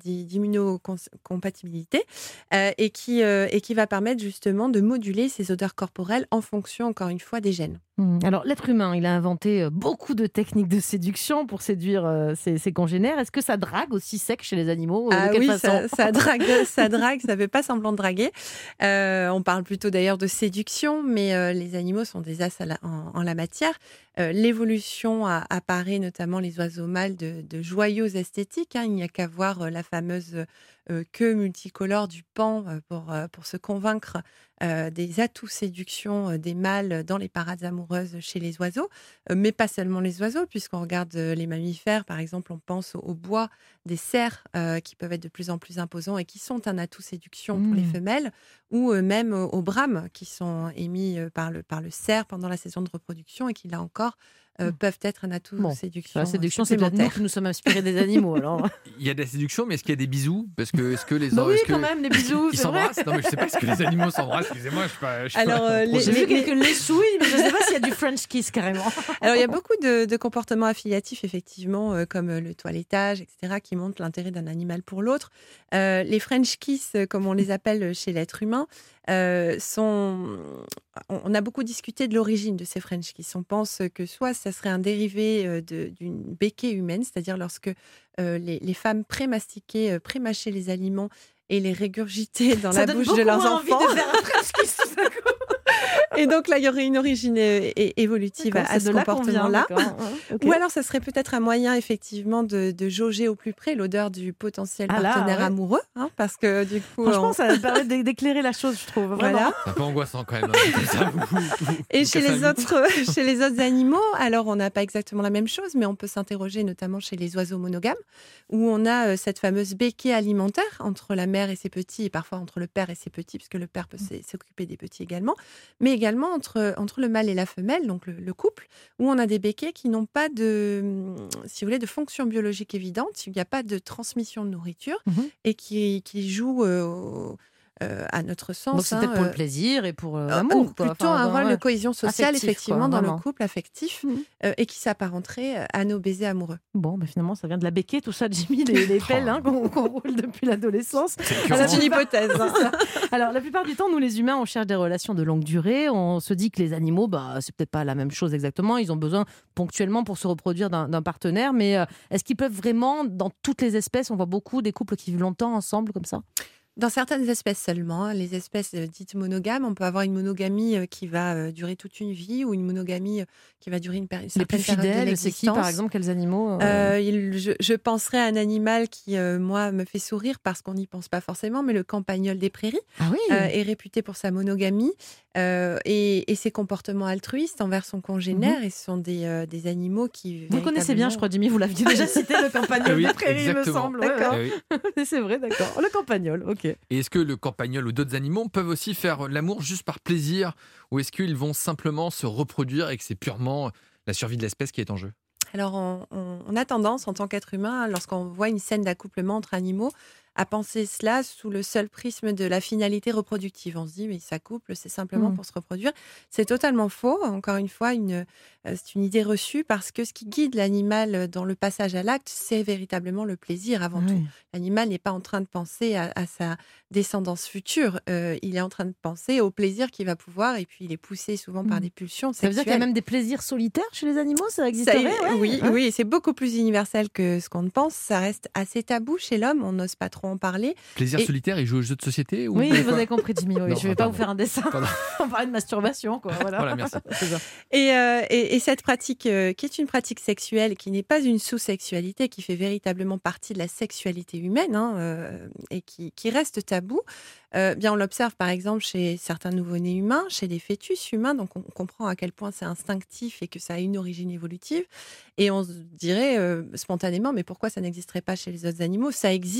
Speaker 6: d'immunocompatibilité euh, et, qui, euh, et qui va permettre justement de moduler ces odeurs corporelles en fonction, encore une fois, des gènes.
Speaker 2: Mmh. Alors, l'être humain, il a inventé beaucoup de techniques de séduction pour séduire euh, ses, ses congénères. Est-ce que ça drague aussi sec chez les animaux?
Speaker 6: Ah
Speaker 2: de quelle
Speaker 6: oui,
Speaker 2: façon
Speaker 6: ça, ça drague, ça drague, ça fait pas semblant de draguer. Euh, on parle plutôt d'ailleurs de séduction, mais euh, les animaux sont des as à la- en, en la matière. Euh, l'évolution a, apparaît, notamment les oiseaux mâles, de, de joyaux esthétiques. Hein. Il n'y a qu'à voir euh, la fameuse euh, queue multicolore du paon euh, pour, euh, pour se convaincre euh, des atouts séduction euh, des mâles dans les parades amoureuses chez les oiseaux, euh, mais pas seulement les oiseaux, puisqu'on regarde euh, les mammifères, par exemple, on pense au, au bois des cerfs euh, qui peuvent être de plus en plus imposants et qui sont un atout séduction pour les
Speaker 2: Mmh.
Speaker 6: femelles, ou euh, même euh, aux brames qui sont émis euh, par le, par le cerf pendant la saison de reproduction et qui, là encore, euh,
Speaker 2: Mmh.
Speaker 6: peuvent être un atout
Speaker 2: Bon,
Speaker 6: séduction
Speaker 2: La séduction, c'est peut-être nous
Speaker 6: supplémentaire.
Speaker 2: qui nous sommes inspirés des animaux. Alors.
Speaker 3: Il y a de la séduction, mais est-ce qu'il y a des bisous? Parce que est-ce que les
Speaker 2: Bah
Speaker 3: or-
Speaker 2: oui,
Speaker 3: est-ce que
Speaker 2: quand même, les bisous,
Speaker 3: ils
Speaker 2: c'est vrai.
Speaker 3: s'embrassent? Non, mais je sais pas. Est-ce que les animaux s'embrassent? Excusez-moi, je suis pas. Je suis
Speaker 6: Alors,
Speaker 3: pas
Speaker 6: euh, les-
Speaker 2: J'ai
Speaker 6: les-
Speaker 2: vu quelques lessouilles, mais je ne sais pas s'il y a du French kiss carrément.
Speaker 6: Alors, il y a beaucoup de, de comportements affiliatifs, effectivement, euh, comme euh, le toilettage, et cetera, qui montrent l'intérêt d'un animal pour l'autre. Euh, les French kiss, euh, comme on les appelle chez l'être humain, euh, sont... On on a beaucoup discuté de l'origine de ces French kiss. On pense que soit ça serait un dérivé euh, de- d'une béquée humaine, c'est-à-dire lorsque euh, les, les femmes pré-mastiquaient, euh, pré-mâchaient les aliments et les régurgitaient dans
Speaker 2: Ça
Speaker 6: la
Speaker 2: donne
Speaker 6: bouche
Speaker 2: beaucoup
Speaker 6: de leurs
Speaker 2: moins envie
Speaker 6: enfants.
Speaker 2: de faire un French kiss tout d'un coup.
Speaker 6: Et donc là, il y aurait une origine euh, é- évolutive à,
Speaker 2: D'accord,
Speaker 6: à
Speaker 2: c'est
Speaker 6: ce
Speaker 2: de là qu'on vient,
Speaker 6: comportement-là.
Speaker 2: d'accord. Ouais, ok.
Speaker 6: Ou alors, ça serait peut-être un moyen, effectivement, de, de jauger au plus près l'odeur du potentiel
Speaker 2: Ah là,
Speaker 6: partenaire
Speaker 2: ouais.
Speaker 6: amoureux. Hein, parce que, du coup,
Speaker 2: Franchement,
Speaker 6: on-
Speaker 2: ça permet d'é- d'éclairer la chose, je trouve. Vraiment.
Speaker 6: voilà.
Speaker 3: C'est un peu angoissant quand même. hein, comme ça, vous- vous- vous
Speaker 6: Et
Speaker 3: cassez
Speaker 6: chez
Speaker 3: la
Speaker 6: les,
Speaker 3: vie.
Speaker 6: autres, chez les autres animaux, alors on n'a pas exactement la même chose, mais on peut s'interroger notamment chez les oiseaux monogames, où on a euh, cette fameuse béquée alimentaire entre la mère et ses petits, et parfois entre le père et ses petits, puisque le père peut s'é- s'occuper des petits également, mais également entre, entre le mâle et la femelle, donc le, le couple, où on a des béquets qui n'ont pas de, hum, si vous voulez, de fonction biologique évidente, il n'y a pas de transmission de nourriture,
Speaker 2: Mhm.
Speaker 6: et qui, qui jouent euh, au- euh, à notre sens.
Speaker 2: Donc c'est
Speaker 6: hein,
Speaker 2: peut-être pour
Speaker 6: euh,
Speaker 2: le plaisir et pour euh,
Speaker 6: euh,
Speaker 2: l'amour. quoi.
Speaker 6: Plutôt
Speaker 2: Enfin,
Speaker 6: un rôle
Speaker 2: ouais.
Speaker 6: de cohésion sociale,
Speaker 2: Affectif,
Speaker 6: effectivement,
Speaker 2: quoi,
Speaker 6: dans
Speaker 2: vraiment.
Speaker 6: le couple affectif,
Speaker 2: Mhm.
Speaker 6: euh, et qui s'apparenterait à nos baisers amoureux.
Speaker 2: Bon, bah finalement, ça vient de la béquée, tout ça, Jimmy, les, les pelles hein, qu'on qu'on roule depuis l'adolescence.
Speaker 3: C'est
Speaker 2: Ah,
Speaker 3: écœurant.
Speaker 2: c'est une
Speaker 6: hypothèse.
Speaker 2: Alors, la plupart du temps, nous, les humains, on cherche des relations de longue durée. On se dit que les animaux, bah, c'est peut-être pas la même chose exactement. Ils ont besoin ponctuellement pour se reproduire d'un d'un partenaire. Mais euh, est-ce qu'ils peuvent vraiment, dans toutes les espèces, on voit beaucoup des couples qui vivent longtemps ensemble comme ça?
Speaker 6: Dans certaines espèces seulement, hein, les espèces euh, dites monogames, on peut avoir une monogamie euh, qui va euh, durer toute une vie ou une monogamie euh, qui va durer une, péri-
Speaker 2: Les plus
Speaker 6: certaine période de
Speaker 2: fidèles, c'est qui, par
Speaker 6: l'existence.
Speaker 2: exemple? Quels animaux euh,
Speaker 6: Euh, il- je, je penserais à un animal qui, euh, moi, me fait sourire parce qu'on n'y pense pas forcément, mais le campagnol des prairies
Speaker 2: Ah oui
Speaker 6: euh, est réputé pour sa monogamie euh, et, et ses comportements altruistes envers son congénère. Et ce sont des, euh, des animaux qui.
Speaker 2: Vous le connaissez bien, je crois, Jimmy, vous l'aviez déjà cité, le campagnol
Speaker 3: Ah oui,
Speaker 2: des prairies, il me
Speaker 3: exactement.
Speaker 2: semble. Ouais,
Speaker 6: D'accord.
Speaker 2: ouais.
Speaker 3: Ah oui.
Speaker 2: C'est vrai, d'accord. Le campagnol, ok.
Speaker 3: Et est-ce que le campagnol ou d'autres animaux peuvent aussi faire l'amour juste par plaisir, ou est-ce qu'ils vont simplement se reproduire et que c'est purement la survie de l'espèce qui est en jeu?
Speaker 6: Alors, on, on- on a tendance, en tant qu'être humain, lorsqu'on voit une scène d'accouplement entre animaux, à penser cela sous le seul prisme de la finalité reproductive. On se dit, mais ils s'accouplent, c'est simplement
Speaker 2: Mhm.
Speaker 6: pour se reproduire. C'est totalement faux. Encore une fois, une, euh, c'est une idée reçue parce que ce qui guide l'animal dans le passage à l'acte, c'est véritablement le plaisir avant tout.
Speaker 2: Oui.
Speaker 6: L'animal n'est pas en train de penser à, à sa descendance future. Euh, il est en train de penser au plaisir qu'il va pouvoir, et puis il est poussé souvent par
Speaker 2: Mhm.
Speaker 6: des pulsions
Speaker 2: Ça veut dire qu'il y a
Speaker 6: sexuelles.
Speaker 2: même des plaisirs solitaires chez les animaux? Ça
Speaker 6: Ça,
Speaker 2: existerait ouais
Speaker 6: oui,
Speaker 2: Ouais.
Speaker 6: oui, et c'est beaucoup plus universel que ce qu'on ne pense. Ça reste assez tabou chez l'homme, on n'ose pas trop en parler.
Speaker 3: Plaisir
Speaker 6: Et-
Speaker 3: solitaire, ils jouent aux jeux de société ou
Speaker 2: Oui,
Speaker 3: quoi
Speaker 2: vous avez compris, Jimmy. Oui.
Speaker 3: Non,
Speaker 2: je ne vais pas
Speaker 3: pardon.
Speaker 2: vous faire un dessin.
Speaker 3: Pardon.
Speaker 2: On parlait de masturbation, quoi. Voilà,
Speaker 3: Voilà, merci.
Speaker 2: C'est ça.
Speaker 6: Et, euh, et, et cette pratique, euh, qui est une pratique sexuelle, qui n'est pas une sous-sexualité, qui fait véritablement partie de la sexualité humaine, hein, euh, et qui, qui reste tabou, euh, bien on l'observe par exemple chez certains nouveau-nés humains, chez des fœtus humains, donc on comprend à quel point c'est instinctif et que ça a une origine évolutive. Et on se dirait euh, spontanément, mais pourquoi ça n'existerait pas chez les autres animaux? Ça existe évidemment.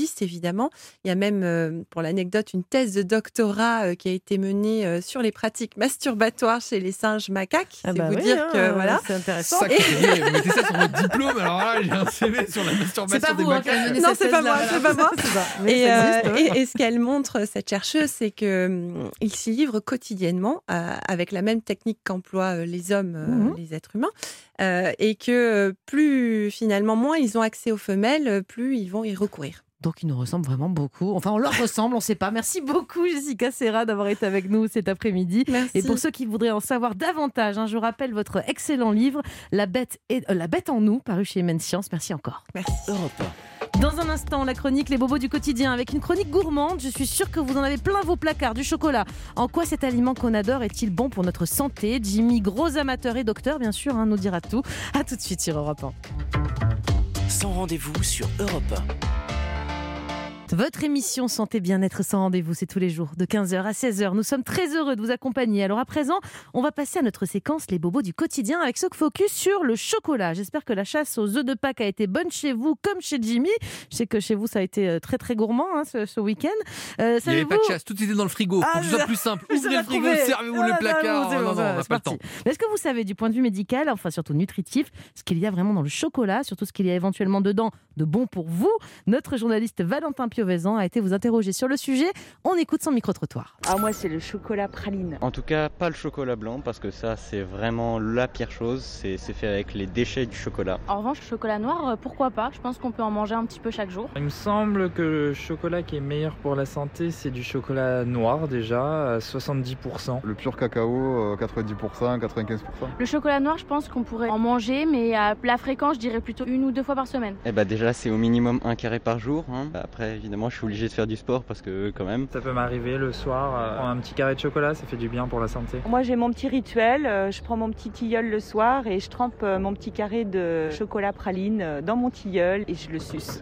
Speaker 6: évidemment. Il y a même, euh, pour l'anecdote, une thèse de doctorat euh, qui a été menée euh, sur les pratiques masturbatoires chez les singes macaques.
Speaker 2: Ah
Speaker 6: c'est
Speaker 2: bah
Speaker 6: vous
Speaker 2: oui,
Speaker 6: dire
Speaker 2: hein,
Speaker 6: que voilà.
Speaker 2: c'est intéressant.
Speaker 3: Sacré, vous mettez ça sur votre diplôme. Alors là, j'ai un C V sur la
Speaker 2: C'est
Speaker 3: masturbation
Speaker 2: pas
Speaker 3: des
Speaker 2: vous hein, qui avez
Speaker 3: macaques.
Speaker 2: mené
Speaker 6: Non,
Speaker 2: cette
Speaker 6: c'est pas
Speaker 2: thèse-là,
Speaker 6: moi,
Speaker 2: voilà.
Speaker 6: c'est pas moi.
Speaker 2: C'est ça. Mais
Speaker 6: Et,
Speaker 2: ça
Speaker 6: euh,
Speaker 2: existe, ouais.
Speaker 6: et, et ce qu'elle montre, cette chercheuse, c'est qu'ils s'y livrent quotidiennement euh, avec la même technique qu'emploient euh, les hommes, euh,
Speaker 2: Mhm.
Speaker 6: les êtres humains, euh, et que euh, plus finalement, moins ils ont accès aux femelles, plus ils vont y recourir.
Speaker 2: Donc, ils nous ressemblent vraiment beaucoup. Enfin, on leur ressemble, on ne sait pas. Merci beaucoup, Jessica Serra, d'avoir été avec nous cet après-midi.
Speaker 6: Merci.
Speaker 2: Et pour ceux qui voudraient en savoir davantage, hein, je rappelle votre excellent livre, La bête, et, euh, La bête en nous, paru chez Humaine Science. Merci encore.
Speaker 6: Merci.
Speaker 1: Europe un.
Speaker 2: Dans un instant, la chronique Les Bobos du quotidien, avec une chronique gourmande. Je suis sûre que vous en avez plein vos placards, du chocolat. En quoi cet aliment qu'on adore est-il bon pour notre santé? Jimmy, gros amateur et docteur, bien sûr, hein, nous dira tout. À tout de suite sur Europe un.
Speaker 1: Sans rendez-vous sur Europe un.
Speaker 2: Votre émission Santé Bien-être sans rendez-vous, c'est tous les jours de quinze heures à seize heures. Nous sommes très heureux de vous accompagner. Alors à présent, on va passer à notre séquence Les Bobos du quotidien avec ce focus sur le chocolat. J'espère que la chasse aux œufs de Pâques a été bonne chez vous comme chez Jimmy. Je sais que chez vous, ça a été très très gourmand hein, ce, ce week-end. Euh,
Speaker 3: Il n'y avait pas de chasse, tout était dans le frigo.
Speaker 2: Ah,
Speaker 3: pour que ce soit
Speaker 2: ça-
Speaker 3: plus simple,
Speaker 2: ça
Speaker 3: ouvrez
Speaker 2: va
Speaker 3: le frigo,
Speaker 2: trouver.
Speaker 3: servez-vous
Speaker 2: Voilà,
Speaker 3: le placard.
Speaker 2: c'est bon,
Speaker 3: Oh, non, non,
Speaker 2: ça,
Speaker 3: on n'a
Speaker 2: c'est
Speaker 3: pas le
Speaker 2: parti.
Speaker 3: temps.
Speaker 2: Mais est-ce que vous savez du point de vue médical, enfin surtout nutritif, ce qu'il y a vraiment dans le chocolat, surtout ce qu'il y a éventuellement dedans de bon pour vous? Notre journaliste Valentin Piovesan a été vous interroger sur le sujet. On écoute son micro-trottoir.
Speaker 7: Ah, moi, c'est le chocolat praline.
Speaker 8: En tout cas, pas le chocolat blanc parce que ça, c'est vraiment la pire chose. C'est c'est fait avec les déchets du chocolat.
Speaker 9: En revanche, le chocolat noir, euh, pourquoi pas? Je pense qu'on peut en manger un petit peu chaque jour.
Speaker 10: Il me semble que le chocolat qui est meilleur pour la santé, c'est du chocolat noir déjà, à soixante-dix pour cent.
Speaker 11: Le pur cacao, euh, quatre-vingt-dix pour cent, quatre-vingt-quinze pour cent.
Speaker 9: Le chocolat noir, je pense qu'on pourrait en manger, mais à la fréquence, je dirais plutôt une ou deux fois par semaine.
Speaker 8: Eh bah déjà, c'est au minimum un carré par jour. hein. Après, évidemment, je suis obligé de faire du sport parce que quand même.
Speaker 10: Ça peut m'arriver le soir, euh, prendre un petit carré de chocolat, ça fait du bien pour la santé.
Speaker 7: Moi, j'ai mon petit rituel. euh, Je prends mon petit tilleul le soir et je trempe euh, mon petit carré de chocolat praline euh, dans mon tilleul et je le suce.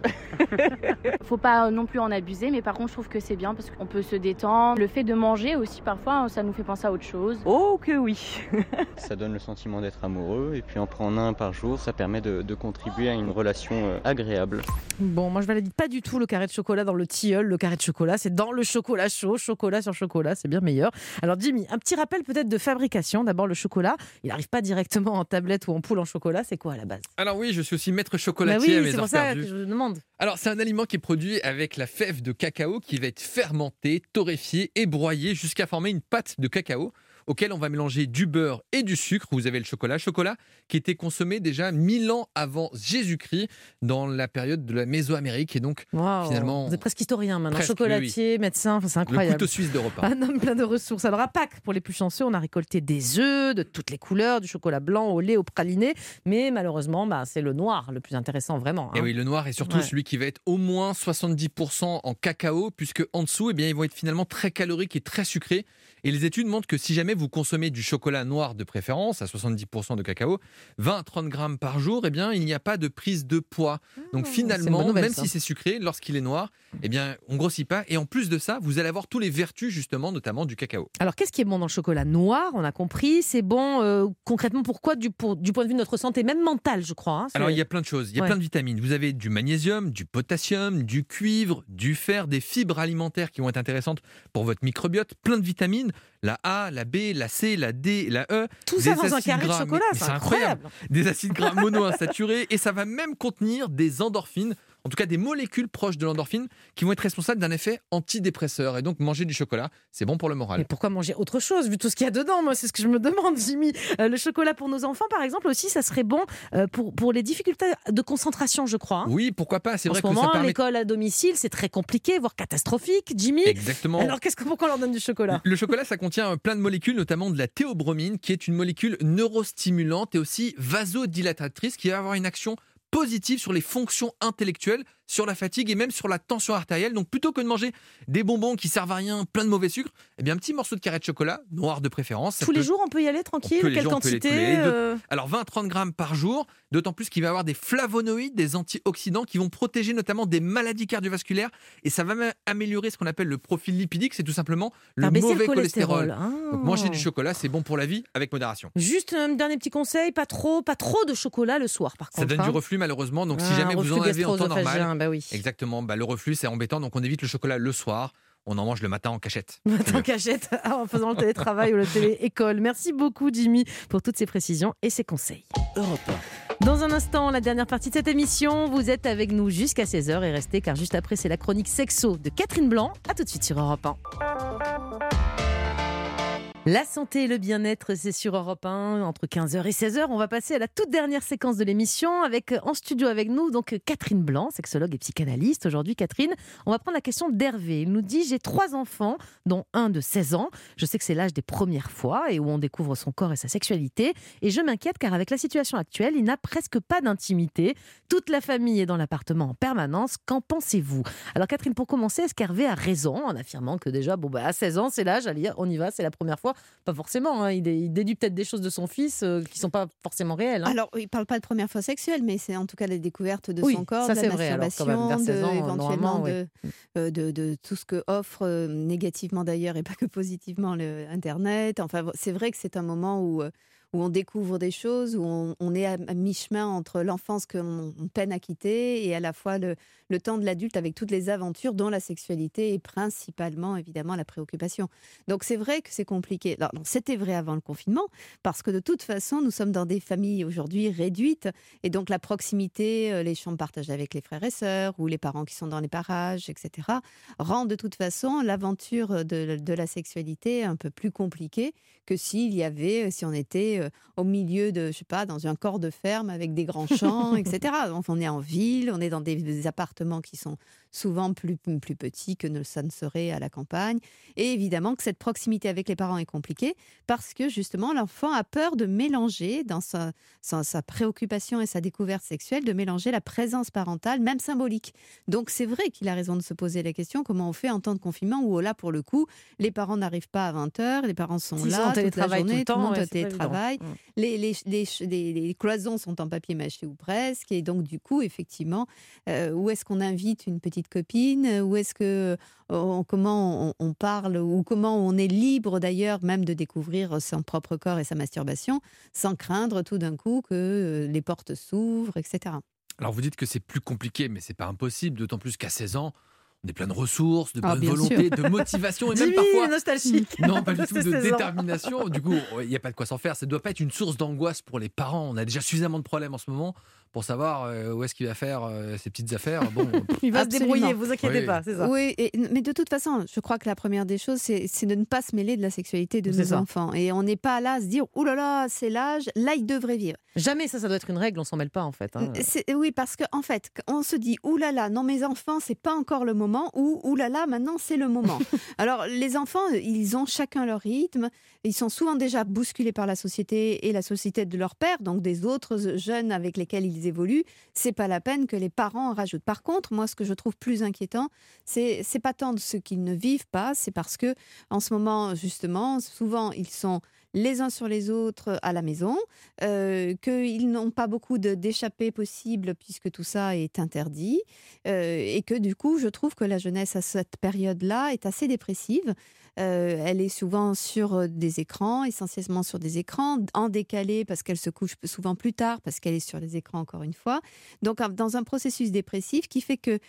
Speaker 9: Faut pas non plus en abuser, mais par contre, je trouve que c'est bien parce qu'on peut se détendre. Le fait de manger aussi, parfois, ça nous fait penser à autre chose.
Speaker 7: Oh que oui.
Speaker 8: Ça donne le sentiment d'être amoureux. Et puis en prendre un par jour, ça permet de, de contribuer à une relation euh, agréable.
Speaker 2: Bon, moi je valide pas du tout le carré de chocolat dans le tilleul. Le carré de chocolat, c'est dans le chocolat chaud, chocolat sur chocolat, c'est bien meilleur. Alors Jimmy, un petit rappel peut-être de fabrication. D'abord, le chocolat, il n'arrive pas directement en tablette ou en poule en chocolat. C'est quoi à la base?
Speaker 3: Alors oui, je suis aussi maître
Speaker 2: Bah
Speaker 3: chocolatier à
Speaker 2: oui,
Speaker 3: mes
Speaker 2: c'est
Speaker 3: heures
Speaker 2: pour ça
Speaker 3: perdues.
Speaker 2: que je vous demande.
Speaker 3: Alors, c'est un aliment qui est produit avec la fève de cacao qui va être fermentée, torréfiée et broyée jusqu'à former une pâte de cacao auquel on va mélanger du beurre et du sucre. Vous avez le chocolat. Chocolat qui était consommé déjà mille ans avant Jésus-Christ dans la période de la Mésoamérique. Et donc,
Speaker 2: Wow.
Speaker 3: finalement,
Speaker 2: Vous êtes presque historien maintenant,
Speaker 3: presque,
Speaker 2: chocolatier, médecin, enfin, c'est
Speaker 3: le
Speaker 2: incroyable.
Speaker 3: couteau suisse d'Europe.
Speaker 2: Un homme plein de ressources. Alors à Pâques, pour les plus chanceux, on a récolté des œufs de toutes les couleurs, du chocolat blanc au lait, au praliné. Mais malheureusement, bah, c'est le noir le plus intéressant vraiment.
Speaker 3: Et
Speaker 2: hein.
Speaker 3: oui, le noir est surtout
Speaker 2: Ouais.
Speaker 3: celui qui va être au moins soixante-dix pour cent en cacao, puisque en dessous, eh bien, ils vont être finalement très caloriques et très sucrés. Et les études montrent que si jamais vous consommez du chocolat noir de préférence, à soixante-dix pour cent de cacao, vingt à trente grammes par jour, eh bien, il n'y a pas de prise de poids. Donc
Speaker 2: c'est une
Speaker 3: finalement,
Speaker 2: bonne nouvelle,
Speaker 3: même
Speaker 2: ça.
Speaker 3: si c'est sucré, lorsqu'il est noir, eh bien, on grossit pas. Et en plus de ça, vous allez avoir tous les vertus, justement, notamment du cacao.
Speaker 2: Alors qu'est-ce qui est bon dans le chocolat noir? On a compris. C'est bon euh, concrètement pourquoi du, pour- du point de vue de notre santé, même mentale, je crois. hein. C'est-
Speaker 3: Alors, il y a plein de choses. Il y a
Speaker 2: Ouais.
Speaker 3: plein de vitamines. Vous avez du magnésium, du potassium, du cuivre, du fer, des fibres alimentaires qui vont être intéressantes pour votre microbiote, plein de vitamines, la A, la B, la C, la D, la E.
Speaker 2: Tout
Speaker 3: des
Speaker 2: ça dans un
Speaker 3: acides
Speaker 2: carré de
Speaker 3: gras,
Speaker 2: chocolat,
Speaker 3: mais
Speaker 2: c'est
Speaker 3: c'est
Speaker 2: incroyable.
Speaker 3: Des acides gras monoinsaturés et ça va même contenir des endorphines, en tout cas des molécules proches de l'endorphine qui vont être responsables d'un effet antidépresseur. Et donc manger du chocolat, c'est bon pour le moral.
Speaker 2: Mais pourquoi manger autre chose, vu tout ce qu'il y a dedans? Moi, c'est ce que je me demande, Jimmy. Euh, le chocolat pour nos enfants, par exemple, aussi, ça serait bon euh, pour, pour les difficultés de concentration, je crois. hein.
Speaker 3: Oui, pourquoi pas. C'est
Speaker 2: En
Speaker 3: vrai
Speaker 2: ce
Speaker 3: que
Speaker 2: moment,
Speaker 3: ça permet...
Speaker 2: l'école à domicile, c'est très compliqué, voire catastrophique, Jimmy.
Speaker 3: Exactement.
Speaker 2: Alors, qu'est-ce que, pourquoi on leur donne du chocolat?
Speaker 3: Le chocolat, ça contient euh, plein de molécules, notamment de la théobromine, qui est une molécule neurostimulante et aussi vasodilatatrice, qui va avoir une action positive sur les fonctions intellectuelles, sur la fatigue et même sur la tension artérielle. Donc plutôt que de manger des bonbons qui servent à rien, plein de mauvais sucre, eh bien un petit morceau de carré de chocolat, noir de préférence. ça
Speaker 2: Tous les
Speaker 3: peut-
Speaker 2: jours, on peut y aller tranquille?
Speaker 3: On peut les
Speaker 2: Quelle
Speaker 3: jours, on peut les
Speaker 2: quantité
Speaker 3: tous les deux.
Speaker 2: euh,
Speaker 3: Alors vingt à trente grammes par jour, d'autant plus qu'il va y avoir des flavonoïdes, des antioxydants qui vont protéger notamment des maladies cardiovasculaires et ça va même améliorer ce qu'on appelle le profil lipidique, c'est tout simplement le
Speaker 2: faire baisser
Speaker 3: mauvais
Speaker 2: le cholestérol.
Speaker 3: cholestérol.
Speaker 2: Ah.
Speaker 3: Donc manger du chocolat, c'est bon pour la vie avec modération.
Speaker 2: Juste un dernier petit conseil, pas trop, pas trop de chocolat le soir, par contre.
Speaker 3: Ça donne
Speaker 2: hein.
Speaker 3: du reflux malheureusement, donc si
Speaker 2: Ah,
Speaker 3: jamais
Speaker 2: un
Speaker 3: vous en
Speaker 2: reflux
Speaker 3: avez en temps normal,
Speaker 2: gastro-œsophagien, bah oui.
Speaker 3: Exactement. Bah, le reflux, c'est embêtant, donc on évite le chocolat le soir. On en mange le matin en cachette.
Speaker 2: En cachette, en faisant le télétravail ou le télé-école. Merci beaucoup, Jimmy, pour toutes ces précisions et ces conseils.
Speaker 1: Europe un.
Speaker 2: Dans un instant, la dernière partie de cette émission. Vous êtes avec nous jusqu'à seize heures et restez, car juste après, c'est la chronique Sexo de Catherine Blanc. A tout de suite sur Europe un. La santé et le bien-être, c'est sur Europe un, entre quinze heures et seize heures. On va passer à la toute dernière séquence de l'émission avec, en studio avec nous, donc Catherine Blanc, sexologue et psychanalyste. Aujourd'hui, Catherine, on va prendre la question d'Hervé. Il nous dit « J'ai trois enfants, dont un de seize ans. Je sais que c'est l'âge des premières fois et où on découvre son corps et sa sexualité. Et je m'inquiète car avec la situation actuelle, il n'a presque pas d'intimité. Toute la famille est dans l'appartement en permanence. Qu'en pensez-vous » Alors Catherine, pour commencer, est-ce qu'Hervé a raison en affirmant que déjà, bon, bah, à seize ans, c'est l'âge, allez, on y va, c'est la première fois? Pas forcément, hein. il, dé, il déduit peut-être des choses de son fils euh, qui ne sont pas forcément réelles. Hein.
Speaker 12: Alors, il ne parle pas de première fois sexuelle, mais c'est en tout cas la découverte de
Speaker 2: oui,
Speaker 12: son corps,
Speaker 2: ça,
Speaker 12: de la masturbation,
Speaker 2: vrai, alors,
Speaker 12: de,
Speaker 2: ans,
Speaker 12: éventuellement
Speaker 2: oui.
Speaker 12: de, euh, de, de tout ce que offre euh, négativement d'ailleurs et pas que positivement le Internet. Enfin, c'est vrai que c'est un moment où... Euh, où on découvre des choses, où on, on est à, à mi-chemin entre l'enfance qu'on on peine à quitter et à la fois le, le temps de l'adulte avec toutes les aventures dont la sexualité est principalement, évidemment, la préoccupation. Donc c'est vrai que c'est compliqué. Alors, non, c'était vrai avant le confinement, parce que de toute façon, nous sommes dans des familles aujourd'hui réduites, et donc la proximité, les chambres partagées avec les frères et sœurs, ou les parents qui sont dans les parages, et cetera, rend de toute façon l'aventure de, de la sexualité un peu plus compliquée que s'il y avait, si on était au milieu de, je sais pas, dans un corps de ferme avec des grands champs, et cetera. Donc on est en ville, on est dans des, des appartements qui sont souvent plus, plus petits que ne, ça ne serait à la campagne. Et évidemment que cette proximité avec les parents est compliquée parce que justement l'enfant a peur de mélanger, dans sa, sa, sa préoccupation et sa découverte sexuelle, de mélanger la présence parentale, même symbolique. Donc c'est vrai qu'il a raison de se poser la question, comment on fait en temps de confinement où là, pour le coup, les parents n'arrivent pas à vingt heures, les parents sont
Speaker 2: S'ils
Speaker 12: là
Speaker 2: sont en
Speaker 12: toute la
Speaker 2: télétravail
Speaker 12: journée,
Speaker 2: tout le temps,
Speaker 12: tout le monde
Speaker 2: ouais,
Speaker 12: est au télétravail. Les, les, les, les, les cloisons sont en papier mâché ou presque, et donc du coup, effectivement, euh, où est-ce qu'on invite une petite copine, où est-ce que, on, comment on, on parle, ou comment on est libre d'ailleurs même de découvrir son propre corps et sa masturbation, sans craindre tout d'un coup que les portes s'ouvrent, et cetera.
Speaker 3: Alors vous dites que c'est plus compliqué, mais c'est pas impossible, d'autant plus qu'à seize ans, on est plein de ressources, de bonne
Speaker 12: ah,
Speaker 3: volonté,
Speaker 12: sûr.
Speaker 3: de motivation et même
Speaker 2: Jimmy,
Speaker 3: parfois
Speaker 2: nostalgique.
Speaker 3: Non, pas du tout, de
Speaker 2: seize ans.
Speaker 3: détermination. Du coup, il n'y a pas de quoi s'en faire. Ça ne doit pas être une source d'angoisse pour les parents. On a déjà suffisamment de problèmes en ce moment pour savoir euh, où est-ce qu'il va faire euh, ses petites affaires. Bon,
Speaker 2: il va
Speaker 12: Absolument.
Speaker 2: se débrouiller, vous inquiétez
Speaker 3: Oui.
Speaker 2: pas, c'est ça.
Speaker 12: Oui, et, mais de toute façon, je crois que la première des choses, c'est, c'est de ne pas se mêler de la sexualité de
Speaker 2: C'est
Speaker 12: nos
Speaker 2: ça.
Speaker 12: enfants. Et on n'est pas là à se dire, oh là là, c'est l'âge, là, ils devraient vivre.
Speaker 2: Jamais ça, ça doit être une règle, on s'en mêle pas en fait. Hein.
Speaker 12: C'est- oui, parce qu'en en fait, on se dit, ouh là là, non, mes enfants, c'est pas encore le moment, ou ouh là là, maintenant, c'est le moment. Alors, les enfants, ils ont chacun leur rythme. Ils sont souvent déjà bousculés par la société et la société de leur père, donc des autres jeunes avec lesquels ils évoluent. C'est pas la peine que les parents en rajoutent. Par contre, moi, ce que je trouve plus inquiétant, c'est c'est pas tant de ce qu'ils ne vivent pas, c'est parce que en ce moment, justement, souvent, ils sont les uns sur les autres à la maison, euh, qu'ils n'ont pas beaucoup de, d'échappées possibles puisque tout ça est interdit, euh, et que du coup, je trouve que la jeunesse à cette période-là est assez dépressive. Euh, elle est souvent sur des écrans, essentiellement sur des écrans, en décalé parce qu'elle se couche souvent plus tard, parce qu'elle est sur les écrans encore une fois. Donc dans un processus dépressif qui fait que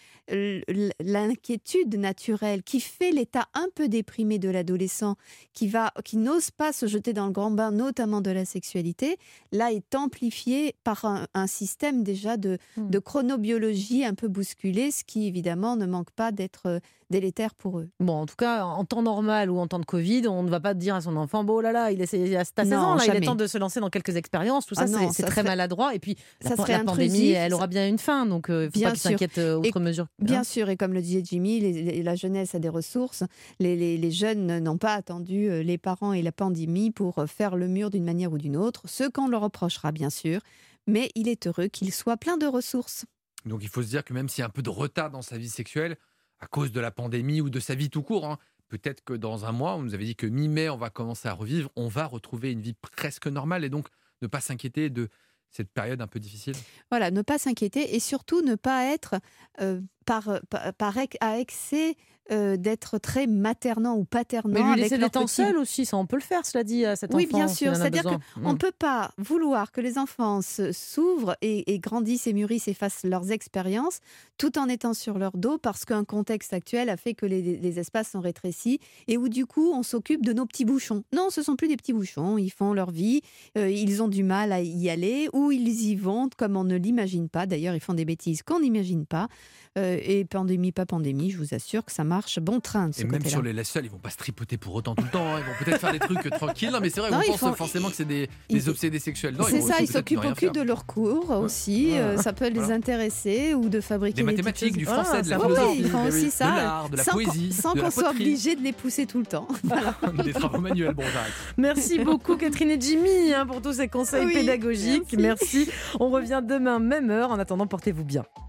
Speaker 12: l'inquiétude naturelle, qui fait l'état un peu déprimé de l'adolescent, qui, va, qui n'ose pas se jeter dans le grand bain, notamment de la sexualité, là est amplifiée par un, un système déjà de, mmh. de chronobiologie un peu bousculé, ce qui évidemment ne manque pas d'être délétère pour eux.
Speaker 2: Bon, en tout cas, en temps normal ou en temps de Covid, on ne va pas dire à son enfant, bon, oh là là, il est, il a seize ans, là, il est temps de se lancer dans quelques expériences. Tout ça, ah non, c'est, c'est ça très serait... maladroit. Et puis,
Speaker 12: ça
Speaker 2: la, la pandémie, elle aura bien une fin, donc il euh, ne faut bien pas qu'il s'inquiète outre et, mesure. Hein.
Speaker 12: Bien sûr, et comme le disait Jimmy, les, les, la jeunesse a des ressources. Les, les, les jeunes n'ont pas attendu les parents et la pandémie pour faire le mur d'une manière ou d'une autre, ce qu'on leur reprochera, bien sûr. Mais il est heureux qu'il soit plein de ressources.
Speaker 3: Donc il faut se dire que même s'il y a un peu de retard dans sa vie sexuelle, à cause de la pandémie ou de sa vie tout court, hein, peut-être que dans un mois, on nous avait dit que mi-mai, on va commencer à revivre, on va retrouver une vie presque normale et donc ne pas s'inquiéter de cette période un peu difficile.
Speaker 12: Voilà, ne pas s'inquiéter et surtout ne pas être euh, par, par, par ex- à excès euh, d'être très maternant ou paternant.
Speaker 2: Mais lui
Speaker 12: avec
Speaker 2: laisser
Speaker 12: leur
Speaker 2: le temps
Speaker 12: petit-
Speaker 2: seul aussi, ça on peut le faire, cela dit, à cet
Speaker 12: Oui,
Speaker 2: enfant.
Speaker 12: bien
Speaker 2: s'il
Speaker 12: sûr.
Speaker 2: en a
Speaker 12: C'est-à-dire
Speaker 2: besoin.
Speaker 12: qu'on ne
Speaker 2: Mm.
Speaker 12: peut pas vouloir que les enfants se- s'ouvrent et, et grandissent et mûrissent et fassent leurs expériences tout en étant sur leur dos parce qu'un contexte actuel a fait que les, les espaces sont rétrécis et où du coup on s'occupe de nos petits bouchons. Non, ce ne sont plus des petits bouchons. Ils font leur vie, euh, ils ont du mal à y aller ou ils y vont comme on ne l'imagine pas. D'ailleurs, ils font des bêtises qu'on n'imagine pas. Euh, et pandémie, pas pandémie, je vous assure que ça marche bon train de ce
Speaker 3: Et même
Speaker 12: côté-là.
Speaker 3: sur les lacets, ils vont pas se tripoter pour autant tout le temps. hein. Ils vont peut-être faire des trucs euh, tranquilles. Non, mais c'est vrai,
Speaker 12: Non,
Speaker 3: on
Speaker 12: ils
Speaker 3: pense
Speaker 12: font-
Speaker 3: forcément que c'est des,
Speaker 12: ils-
Speaker 3: des obsédés sexuels. Non,
Speaker 12: C'est
Speaker 3: vont
Speaker 12: ça,
Speaker 3: aussi
Speaker 12: ils
Speaker 3: peut-être
Speaker 12: s'occupent
Speaker 3: ne rien
Speaker 12: beaucoup
Speaker 3: faire.
Speaker 12: de leurs cours aussi.
Speaker 3: Voilà.
Speaker 12: euh, ça peut les
Speaker 3: Voilà.
Speaker 12: intéresser ou de fabriquer
Speaker 3: Des mathématiques,
Speaker 12: petites-
Speaker 3: du français, de la
Speaker 12: oui,
Speaker 3: philosophie,
Speaker 12: ils font
Speaker 3: mais
Speaker 12: aussi
Speaker 3: oui,
Speaker 12: ça,
Speaker 3: de l'art, de la
Speaker 12: sans qu'on-
Speaker 3: poésie,
Speaker 12: sans
Speaker 3: de la
Speaker 12: qu'on soit
Speaker 3: poterie.
Speaker 12: obligé de les pousser tout le temps. Voilà.
Speaker 3: Des travaux manuels. Bon, j'arrête.
Speaker 2: Merci beaucoup Catherine et Jimmy hein, pour tous ces conseils
Speaker 12: Oui,
Speaker 2: pédagogiques.
Speaker 12: merci.
Speaker 2: merci. On revient demain, même heure. En attendant, portez-vous bien.